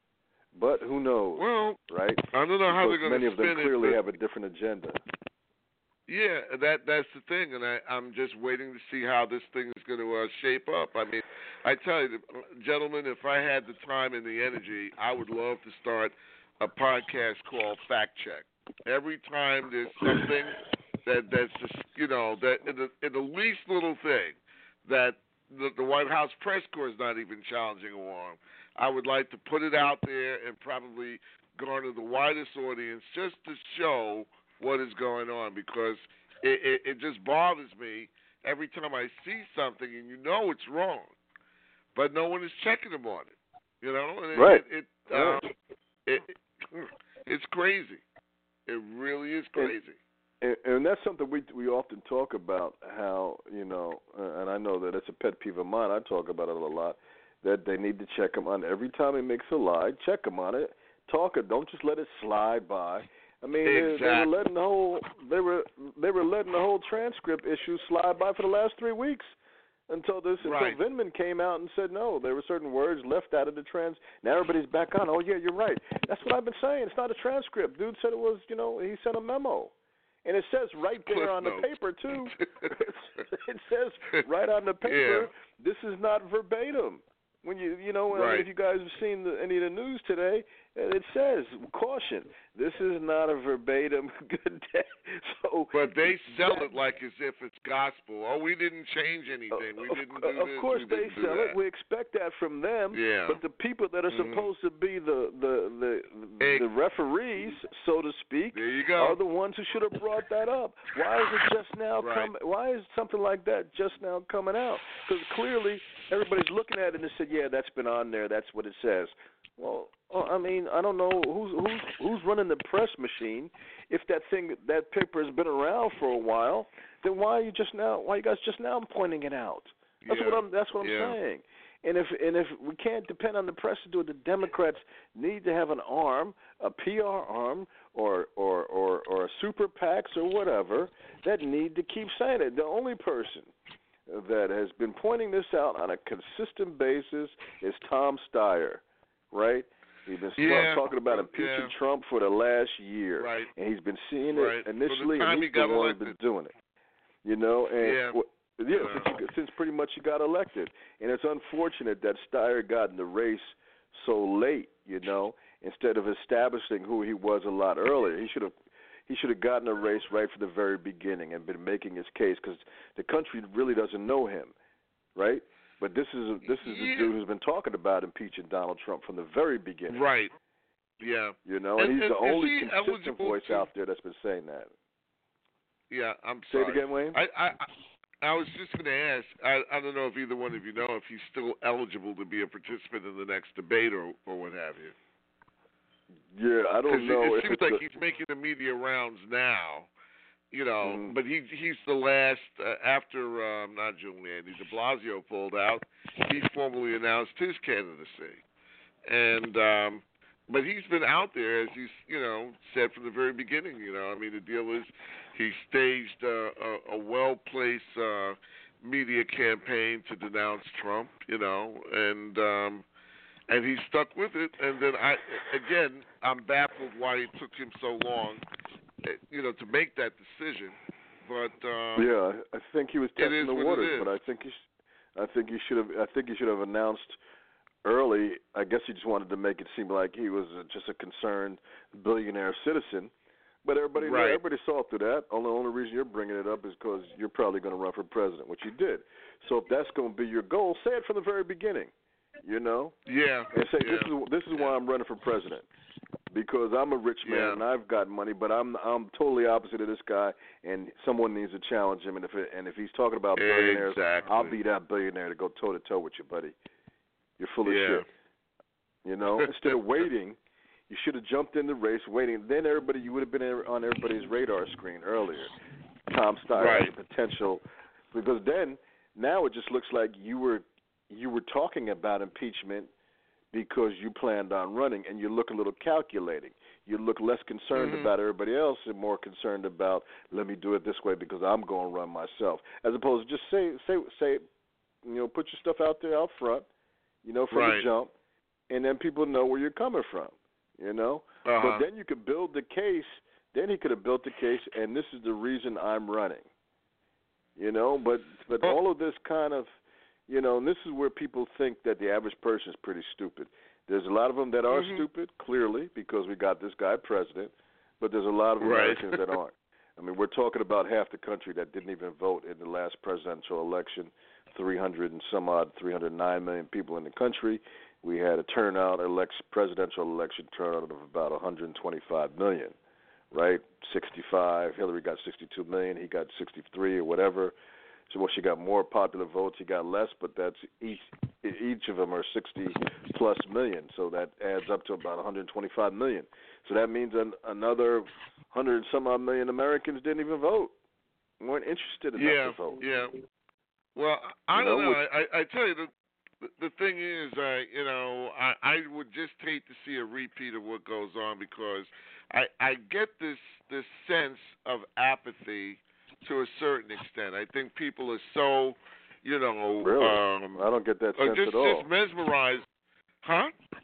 But who knows, well, right? I don't know how because they're going to many of them spin clearly it, have a different agenda. Yeah, that that's the thing, and I, I'm just waiting to see how this thing is going to uh, shape up. I mean, I tell you, gentlemen, if I had the time and the energy, I would love to start a podcast called Fact Check. Every time there's something that that's just, you know, that in the, in the least little thing that the, the White House press corps is not even challenging along, I would like to put it out there and probably garner the widest audience just to show what is going on, because it, it, it just bothers me every time I see something and you know it's wrong, but no one is checking them on it. You know, and right? It, it, um, it, it it's crazy. It really is crazy. And, and that's something we we often talk about. How you know, uh, and I know that it's a pet peeve of mine. I talk about it a lot. That they need to check him on every time he makes a lie. Check him on it. Talk it. Don't just let it slide by. I mean, exactly. they, they were letting the whole they were they were letting the whole transcript issue slide by for the last three weeks until this right. until Vindman came out and said no, there were certain words left out of the trans. Now everybody's back on. Oh yeah, you're right. That's what I've been saying. It's not a transcript. Dude said it was. You know, he sent a memo, and it says right there Cliff on notes. the paper too. It says right on the paper. Yeah. This is not verbatim. When you you know right. if you guys have seen the, any of the news today, it says caution. This is not a verbatim good day. So, but they sell it like as if it's gospel. Oh, we didn't change anything. We didn't do of this. Of course we they didn't sell do it. We expect that from them. Yeah. But the people that are mm-hmm. supposed to be the the the, hey. the referees, so to speak, there you go. are the ones who should have brought that up. Why is it just now right. coming? Why is something like that just now coming out? Because clearly everybody's looking at it and said, yeah, that's been on there. That's what it says. Well, I mean, I don't know who's who's who's running the press machine. If that thing, that paper has been around for a while, then why are you just now? Why are you guys just now pointing it out? That's yeah. what I'm. That's what I'm yeah. saying. And if and if we can't depend on the press to do it, the Democrats need to have an arm, a P R arm, or or or, or a super PACs or whatever that need to keep saying it. The only person that has been pointing this out on a consistent basis is Tom Steyer. Right? He's been yeah, talking about impeaching yeah. Trump for the last year. Right. And he's been seeing right. it initially, and he's the one who's been doing it. You know? And yeah. Well, yeah, since, since pretty much he got elected. And it's unfortunate that Steyer got in the race so late, you know, instead of establishing who he was a lot earlier. He should have he should have gotten a race right from the very beginning and been making his case, because the country really doesn't know him, right? But this is a, this is yeah. the dude who's been talking about impeaching Donald Trump from the very beginning. Right. Yeah. You know, and, and he's and, the only he consistent voice to, out there that's been saying that. Yeah, I'm Say sorry. it again, Wayne. I, I, I I was just going to ask. I, I don't know if either one of you know if he's still eligible to be a participant in the next debate or or what have you. Yeah, I don't know. It, it if seems it's like a, he's making the media rounds now, you know. Mm-hmm. But he he's the last uh, after um, not Giuliani, De Blasio pulled out. He formally announced his candidacy, and um, but he's been out there, as he's you know said from the very beginning. You know, I mean, the deal is he staged uh, a, a well-placed uh, media campaign to denounce Trump. You know, and. Um, And he stuck with it, and then I, again, I'm baffled why it took him so long, you know, to make that decision. But um, yeah, I think he was testing the waters, but I think he, I think he should have, I think he should have announced early. I guess he just wanted to make it seem like he was just a concerned billionaire citizen. But everybody, right. everybody saw through that. Only, only reason you're bringing it up is because you're probably going to run for president, which you did. So if that's going to be your goal, say it from the very beginning. You know, yeah, and say yeah. this is this is why I'm running for president, because I'm a rich man yeah. and I've got money, but I'm I'm totally opposite of this guy, and someone needs to challenge him. And if it, and if he's talking about billionaires, exactly. I'll be that billionaire to go toe to toe with you, buddy. You're full of yeah. shit. You know, instead of waiting, you should have jumped in the race, waiting. Then everybody, you would have been on everybody's radar screen earlier. Tom Steyer right. has the potential, because then now it just looks like you were. You were talking about impeachment because you planned on running, and you look a little calculating. You look less concerned mm-hmm. about everybody else and more concerned about, let me do it this way because I'm going to run myself. As opposed to just say, say, say, you know, put your stuff out there out front, you know, from right. the jump, and then people know where you're coming from, you know. Uh-huh. But then you could build the case. Then he could have built the case, and this is the reason I'm running, you know. But but well, all of this kind of, you know, and this is where people think that the average person is pretty stupid. There's a lot of them that are mm-hmm. stupid, clearly, because we got this guy president, but there's a lot of right. Americans that aren't. I mean, we're talking about half the country that didn't even vote in the last presidential election, three hundred and some odd, three hundred nine million people in the country. We had a turnout, election, presidential election turnout of about one hundred twenty-five million, right? sixty-five, Hillary got sixty-two million, he got sixty-three or whatever. So, well, she got more popular votes, he got less, but that's each each of them are sixty plus million, so that adds up to about one hundred twenty-five million. So that means an, another one hundred and some odd million Americans didn't even vote, weren't interested enough yeah, to vote. Yeah, Well, I you don't know. know. I, I tell you, the the thing is, uh, you know, I, I would just hate to see a repeat of what goes on because I I get this this sense of apathy to a certain extent. I think people are so, you know, Really? um, I don't get that sense just, at all. Just mesmerized, huh?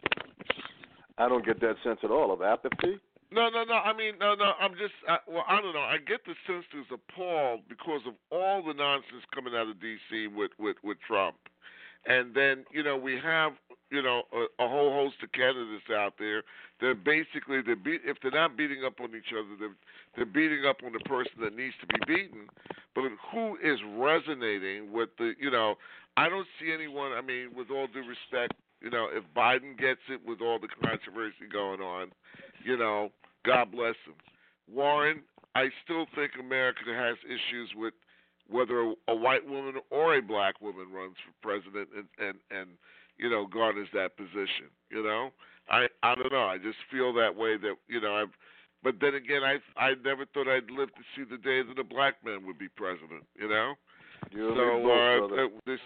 I don't get that sense at all of apathy. No, no, no. I mean, no, no. I'm just, I, well, I don't know. I get the sense there's appalled because of all the nonsense coming out of D C with, with, with Trump. And then, you know, we have, you know, a, a whole host of candidates out there. They're basically, they're beat, if they're not beating up on each other, they're, they're beating up on the person that needs to be beaten. But who is resonating with the, you know, I don't see anyone, I mean, with all due respect, you know, if Biden gets it with all the controversy going on, you know, God bless him. Warren, I still think America has issues with whether a white woman or a black woman runs for president and, and, and you know, garners that position, you know? I, I don't know. I just feel that way that, you know, I've, but then again, I I never thought I'd live to see the day that a black man would be president, you know? You so, both, uh, this,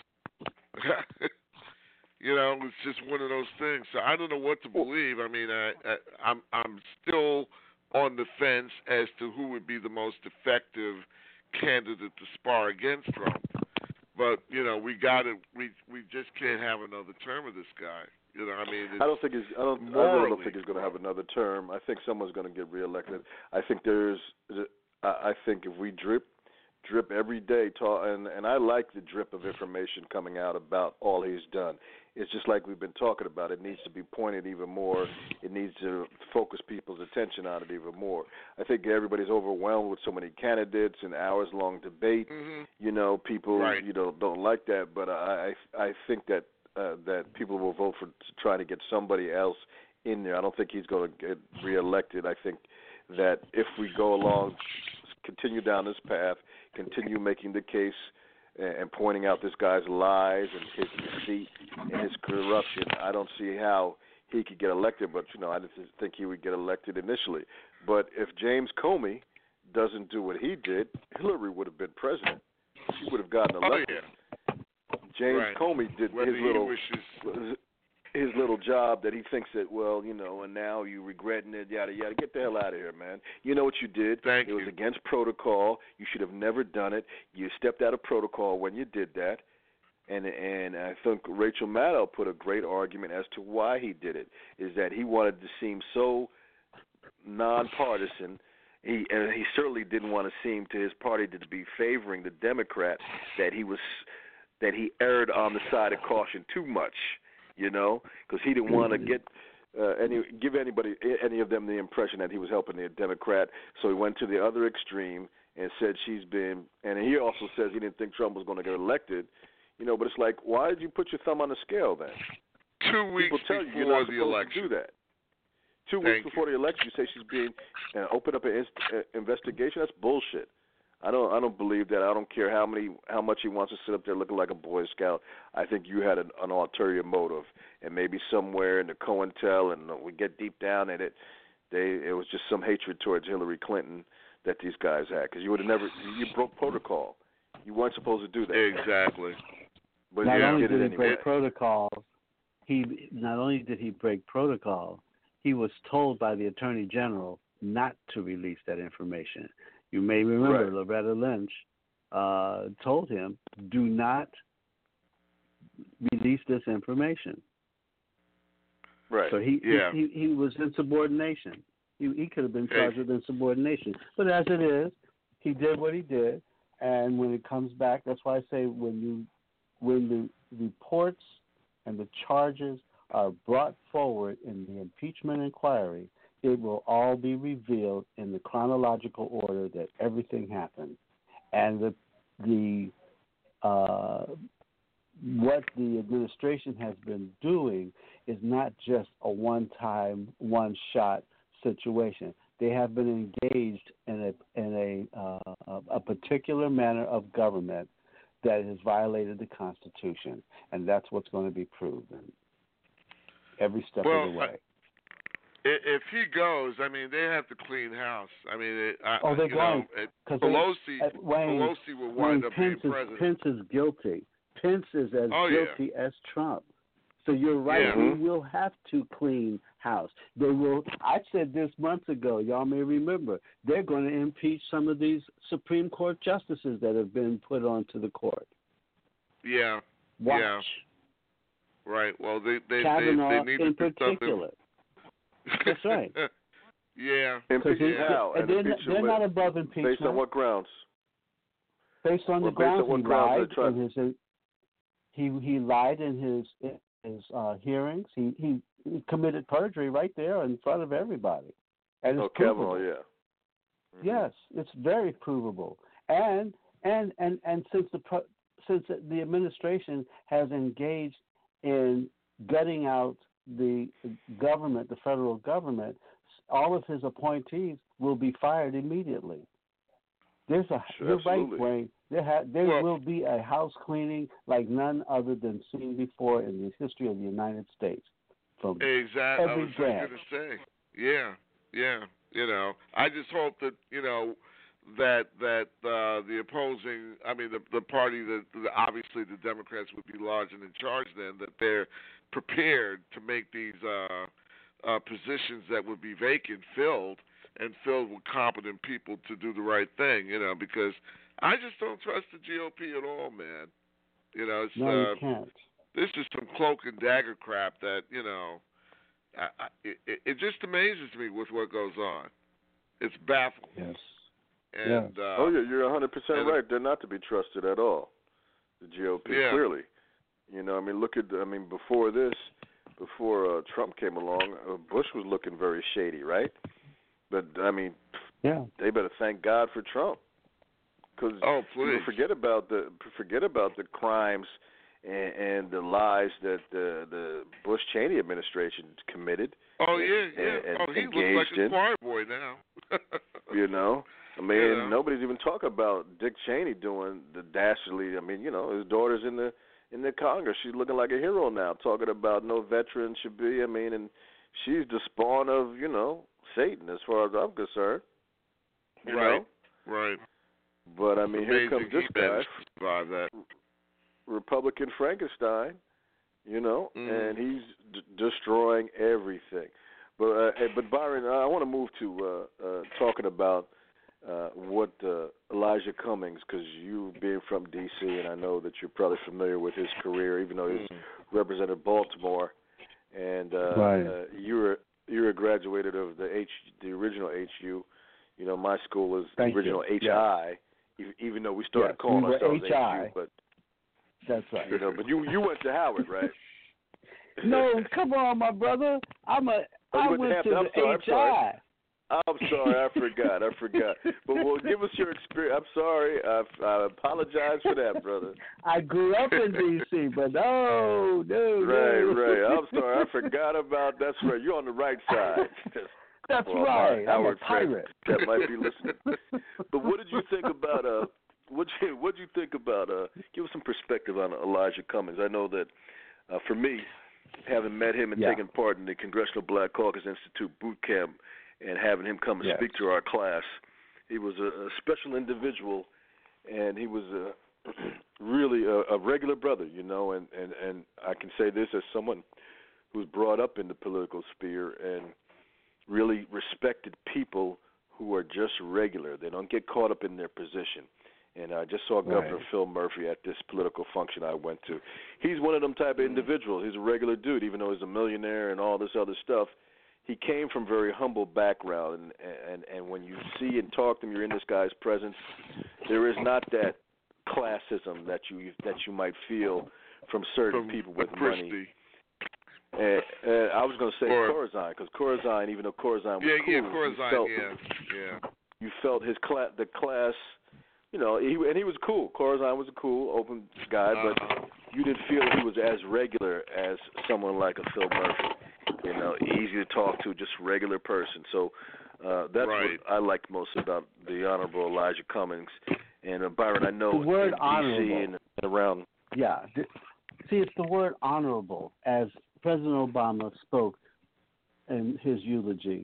you know, it's just one of those things. So I don't know what to believe. I mean, I, I, I'm I'm still on the fence as to who would be the most effective candidate to spar against Trump. But you know, we got to we we just can't have another term of this guy. You know, I mean, it's I don't think he's. I don't. I really don't think he's going to have another term. I think someone's going to get reelected. I think there's. I think if we drip, drip every day, talk, and and I like the drip of information coming out about all he's done. It's just like we've been talking about. It needs to be pointed even more. It needs to focus people's attention on it even more. I think everybody's overwhelmed with so many candidates and hours-long debate. Mm-hmm. You know, people right. you know don't like that, but I I think that uh, that people will vote for trying to get somebody else in there. I don't think he's going to get reelected. I think that if we go along, continue down this path, continue making the case and, and pointing out this guy's lies and his deceit and his corruption, I don't see how he could get elected. But, you know, I didn't think he would get elected initially. But if James Comey doesn't do what he did, Hillary would have been president. She would have gotten elected. Oh, yeah. James right. Comey did Whether his little wishes... his little job that he thinks that, well, you know, and now you regretting it, yada, yada. Get the hell out of here, man. You know what you did. Thank it you. was against protocol. You should have never done it. You stepped out of protocol when you did that. And and I think Rachel Maddow put a great argument as to why he did it, is that he wanted to seem so nonpartisan. He and he certainly didn't want to seem to his party to be favoring the Democrat, that he was that he erred on the side of caution too much. You know, because he didn't want to get uh, any give anybody any of them the impression that he was helping the Democrat. So he went to the other extreme and said she's been. And he also says he didn't think Trump was going to get elected. You know, but it's like, why did you put your thumb on the scale then? Two weeks People tell before you you're not the supposed election. to do that. Two Thank weeks you. before the election, you say she's being uh, open up an inst- uh, investigation. That's bullshit. I don't. I don't believe that. I don't care how many, how much he wants to sit up there looking like a Boy Scout. I think you had an, an ulterior motive, and maybe somewhere in the COINTEL, and we get deep down in it, they it was just some hatred towards Hillary Clinton that these guys had. Because you would have never, you broke protocol. You weren't supposed to do that. Exactly. But not yeah, only did did it he anyway. break protocol, he not only did he break protocol, he was told by the Attorney General not to release that information. You may remember Right. Loretta Lynch uh, told him, do not release this information. Right. So he, Yeah. he, he, he was in subordination. He, he could have been charged Hey. with insubordination. But as it is, he did what he did. And when it comes back, that's why I say when you when the reports and the charges are brought forward in the impeachment inquiry, it will all be revealed in the chronological order that everything happened. And the the uh, what the administration has been doing is not just a one-time, one-shot situation. They have been engaged in a in a uh, a particular manner of government that has violated the Constitution, and that's what's going to be proven every step well, of the way. I, if he goes, I mean, they have to clean house. I mean, it, I, oh, they're you going know, because Pelosi, uh, Wayne, Pelosi will Wayne wind up Pence being is, president. Pence is guilty. Pence is as Oh, yeah. guilty as Trump. So you're right. Yeah. We will have to clean house. They will. I said this months ago. Y'all may remember. They're going to impeach some of these Supreme Court justices that have been put onto the court. Yeah. Watch. Yeah. Right. Well, they they Kavanaugh they, they need in to do something. particular. That's right. yeah. Impeach Because Yeah. how? and And they're, impeach they're him not with- above impeachment. Based on what grounds? Based on Well, the based on grounds what he grounds lied they're trying- in his he he lied in his in his uh, hearings. He, he he committed perjury right there in front of everybody. And it's Oh, Kavanaugh, provable. yeah. Mhm. Yes, it's very provable. And and and and since the pro- since the administration has engaged in gutting out the government, the federal government, all of his appointees will be fired immediately. There's a Sure, you're right, absolutely. Wayne. There ha, there Well- will be a house cleaning like none other than seen before in the history of the United States. From Exactly. I every was just branch. going to say. Yeah. Yeah. You know, I just hope that you know that that uh, the opposing, I mean, the the party that the, obviously the Democrats would be large and in charge then, that they're prepared to make these uh, uh, positions that would be vacant filled and filled with competent people to do the right thing. You know, because I just don't trust the G O P at all, man. You know, it's no, uh, you can't. this is some cloak and dagger crap that you know. I, I, it, it just amazes me with what goes on. It's baffling. Yes. And uh, Oh, yeah, you're one hundred percent and- right. They're not to be trusted at all, the G O P, Yeah. clearly. You know, I mean, look at, I mean, before this, before uh, Trump came along, uh, Bush was looking very shady, right? But, I mean, Yeah. they better thank God for Trump. Because oh, people please. forget about the forget about the crimes and, and the lies that the the Bush Cheney administration committed. Oh yeah, yeah. and- and oh, he looks like engaged a in- choir boy now. You know, I mean, Yeah. nobody's even talking about Dick Cheney doing the dastardly. I mean, you know, his daughter's in the in the Congress. She's looking like a hero now, talking about no veteran should be. I mean, and she's the spawn of, you know, Satan as far as I'm concerned. You right. know? Right. But I mean, here comes this he guy, managed to survive that. Republican Frankenstein. You know, mm. and he's d- destroying everything. But uh, but Byron, I want to move to uh, uh, talking about uh, what uh, Elijah Cummings, because you being from D C, and I know that you're probably familiar with his career, even though he's mm. represented Baltimore, and uh, right. uh, you're you're a graduated of the H the original H U. You know, my school is the Thank original you. H I, yes. even though we started yes. calling we ourselves H I. H U, but that's right. you know, but you you went to Howard, right? No, come on, my brother. I'm a. Oh, I went went to to I'm the sorry, H I. I'm sorry. I'm sorry, I forgot, I forgot. But well, give us your experience. I'm sorry, I, I apologize for that, brother. I grew up in D C, but no, no, Right, no. right. I'm sorry, I forgot about. That's right. You're on the right side. That's well, right. My I'm Howard a pirate. That might be listening. But what did you think about uh? What you what did you think about uh? Give us some perspective on Elijah Cummings. I know that uh, for me, having met him and yeah. taken part in the Congressional Black Caucus Institute boot camp, and having him come and yes. speak to our class, he was a, a special individual, and he was a really a, a regular brother, you know. And, and, and I can say this as someone who's brought up in the political sphere and really respected people who are just regular. They don't get caught up in their position. And I just saw right. Governor Phil Murphy at this political function I went to. He's one of them type of individuals. He's a regular dude, even though he's a millionaire and all this other stuff. He came from very humble background, and, and, and when you see and talk to him, you're in this guy's presence, there is not that classism that you that you might feel from certain From people with Christie. money. And, and I was going to say or, Corazon, because Corazon, even though Corazon was yeah, cool, yeah, Corazon, felt, yeah, yeah. you felt his class, the class, you know, he, and he was cool. Corazon was a cool, open guy, but uh-huh. you didn't feel he was as regular as someone like a Phil Murphy. You know, easy to talk to, just regular person. So uh, that's right. what I liked most about the Honorable Elijah Cummings. And uh, Byron, I know the word in D C honorable. and around. Yeah. See, it's the word honorable, as President Obama spoke in his eulogy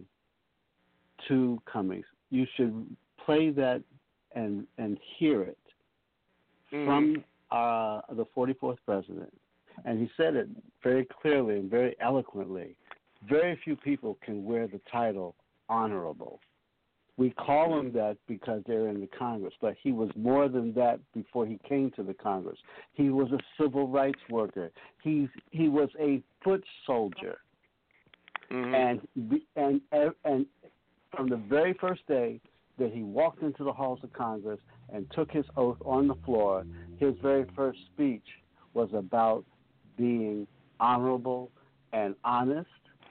to Cummings. You should play that and and hear it mm. from uh, the forty-fourth president. And he said it very clearly and very eloquently. Very few people can wear the title honorable. We call them that because they're in the Congress, but he was more than that before he came to the Congress. He was a civil rights worker. He he was a foot soldier, mm-hmm. and and and from the very first day that he walked into the halls of Congress and took his oath on the floor, his very first speech was about being honorable and honest,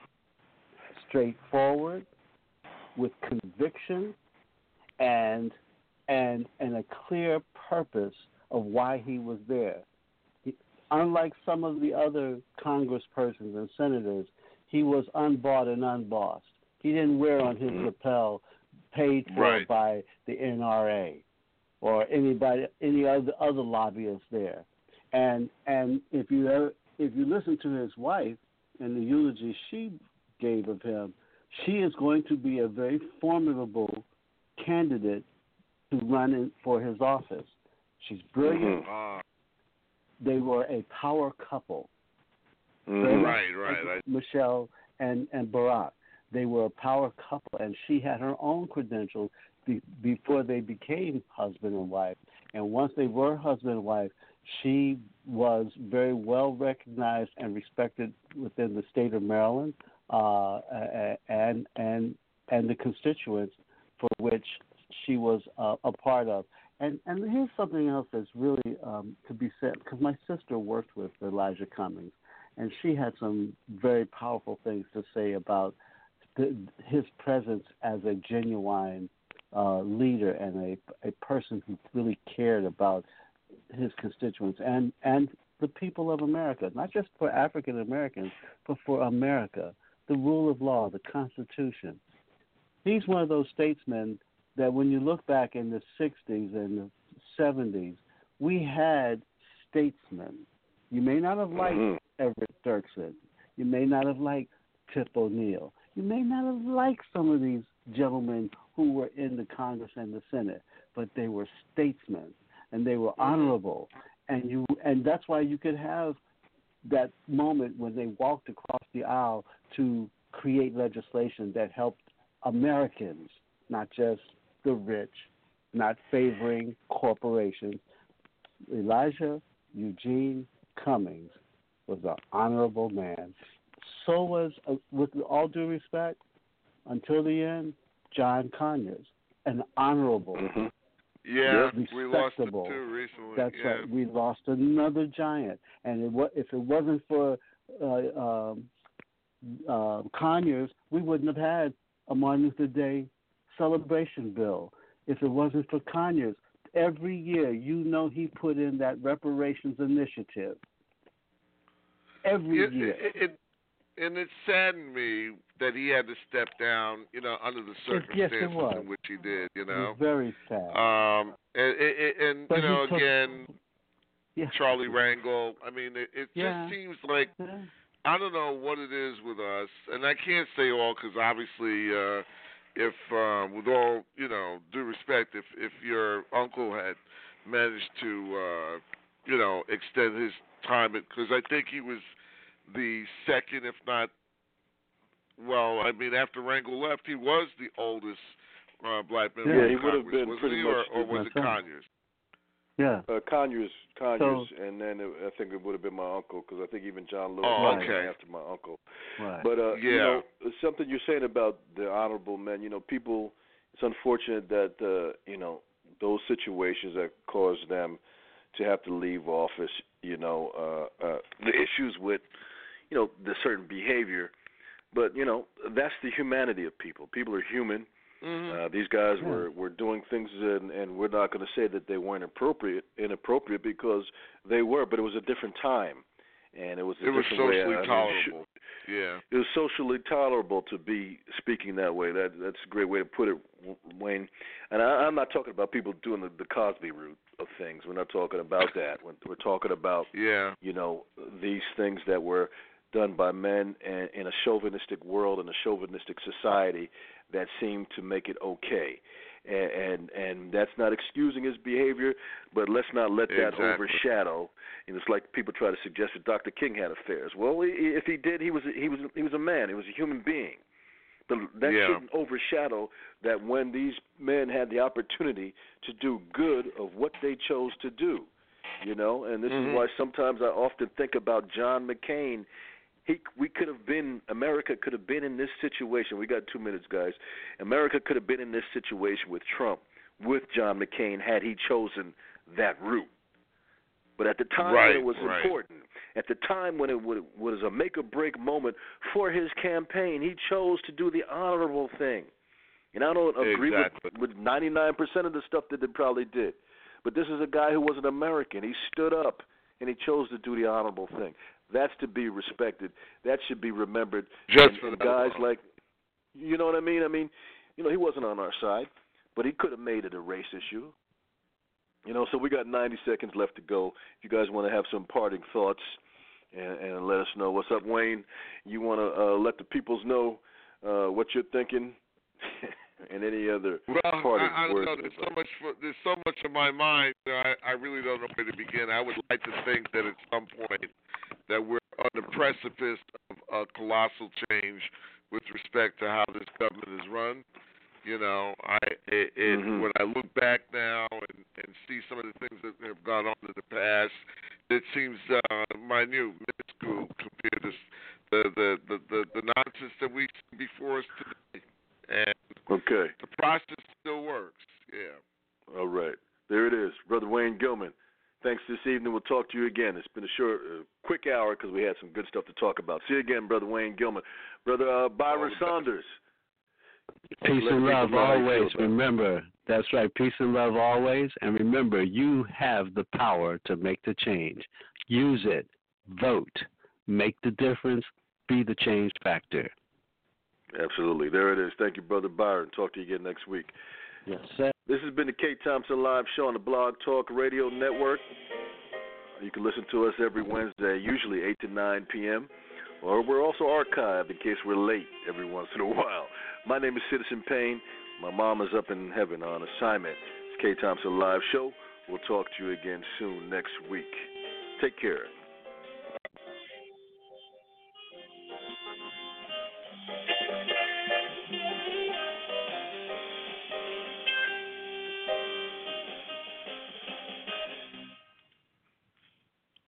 straightforward, with conviction, and and and a clear purpose of why he was there. He, unlike some of the other congresspersons and senators, he was unbought and unbossed. He didn't wear on his lapel paid for right. by the N R A or anybody any other other lobbyists there. And and if you ever, if you listen to his wife and the eulogy she gave of him, she is going to be a very formidable candidate to run in for his office. She's brilliant. Mm-hmm. They were a power couple. Mm-hmm. Right, right, right. Michelle and, and Barack. They were a power couple, and she had her own credentials be, before they became husband and wife. And once they were husband and wife, she was very well recognized and respected within the state of Maryland. Uh, and and and the constituents for which she was uh, a part of. And and here's something else that's really um, to be said, because my sister worked with Elijah Cummings, and she had some very powerful things to say about the, his presence as a genuine uh, leader and a, a person who really cared about his constituents and, and the people of America, not just for African Americans, but for America. The rule of law, the Constitution. He's one of those statesmen that when you look back in the sixties and the seventies, we had statesmen. You may not have liked mm-hmm. Everett Dirksen. You may not have liked Tip O'Neill. You may not have liked some of these gentlemen who were in the Congress and the Senate, but they were statesmen and they were honorable. And you, and that's why you could have that moment when they walked across the aisle to create legislation that helped Americans, not just the rich, not favoring corporations. Elijah Eugene Cummings was an honorable man. So was, uh, with all due respect, until the end, John Conyers, an honorable, mm-hmm. yeah, respectable. We lost it too recently. That's yeah. right. We lost another giant, and it, if it wasn't for uh, um, uh, Conyers, we wouldn't have had a Martin Luther Day celebration bill. If it wasn't for Conyers, every year, you know, he put in that reparations initiative. Every it, year. It, it, and it saddened me that he had to step down, you know, under the circumstances yes, it was. in which he did, you know. It was very sad. Um, and, and, and you know, took, again, yeah. Charlie Rangel, I mean, it, it yeah. just seems like, yeah. I don't know what it is with us, and I can't say all because obviously, uh, if, um, with all, you know, due respect, if, if your uncle had managed to, uh, you know, extend his time, because I think he was the second, if not, well, I mean, after Rangel left, he was the oldest uh, black man. Yeah, he would have been pretty he, much. Or, or was it Conyers? Yeah. Uh, Conyers, Conyers, so, and then it, I think it would have been my uncle, because I think even John Lewis oh, was okay. after my uncle. Right. But, uh, yeah. you know, something you're saying about the honorable men, you know, people, it's unfortunate that, uh, you know, those situations that cause them to have to leave office, you know, uh, uh, the issues with, you know, the certain behavior. But, you know, that's the humanity of people. People are human. Mm-hmm. Uh, these guys yeah. were, were doing things, and, and we're not going to say that they weren't appropriate, inappropriate, because they were, but it was a different time. And it was a it was different socially way. I tolerable. Mean, yeah. It was socially tolerable to be speaking that way. That That's a great way to put it, Wayne. And I, I'm not talking about people doing the, the Cosby route of things. We're not talking about that. We're, we're talking about, yeah. you know, these things that were done by men and, in a chauvinistic world and a chauvinistic society that seemed to make it okay. And, and and that's not excusing his behavior, but let's not let that exactly. overshadow. And it's like people try to suggest that Doctor King had affairs. Well, if he did, he was he was he was a man. He was a human being. But that yeah. shouldn't overshadow that when these men had the opportunity to do good of what they chose to do, you know. And this mm-hmm. is why sometimes I often think about John McCain. He, we could have been, America could have been in this situation. We got two minutes, guys. America could have been in this situation with Trump, with John McCain, had he chosen that route. But at the time right, when it was right. important, at the time when it was a make-or-break moment for his campaign, he chose to do the honorable thing. And I don't agree exactly. with, with ninety-nine percent of the stuff that they probably did. But this is a guy who was an American. He stood up, and he chose to do the honorable thing. That's to be respected. That should be remembered. Just and, for and that guys one. like, you know what I mean? I mean, you know, he wasn't on our side, but he could have made it a race issue. You know, so we got ninety seconds left to go. If you guys want to have some parting thoughts and, and let us know. What's up, Wayne? You want to uh, let the peoples know uh, what you're thinking? And any other well, parting I, I don't words? know. There's so much. For, there's so much in my mind. You know, I, I really don't know where to begin. I would like to think that at some point that we're on the precipice of a colossal change with respect to how this government is run. You know, I it, it, mm-hmm. when I look back now and, and see some of the things that have gone on in the past, it seems uh, minute, minuscule compared to the the, the, the the nonsense that we see before us today. And okay. the process still works, yeah. All right. There it is. Brother Wayne Gilman, thanks this evening. We'll talk to you again. It's been a short, uh, quick hour because we had some good stuff to talk about. See you again, Brother Wayne Gilman. Brother uh, Byron Saunders. Peace Let and love always. Remember, that's right, peace and love always. And remember, you have the power to make the change. Use it. Vote. Make the difference. Be the change factor. Absolutely. There it is. Thank you, Brother Byron. Talk to you again next week. Yes, sir. This has been the K. Thompson Live Show on the Blog Talk Radio Network. You can listen to us every Wednesday, usually eight to nine p.m., or we're also archived in case we're late every once in a while. My name is Citizen Payne. My mom is up in heaven on assignment. It's K. Thompson Live Show. We'll talk to you again soon next week. Take care.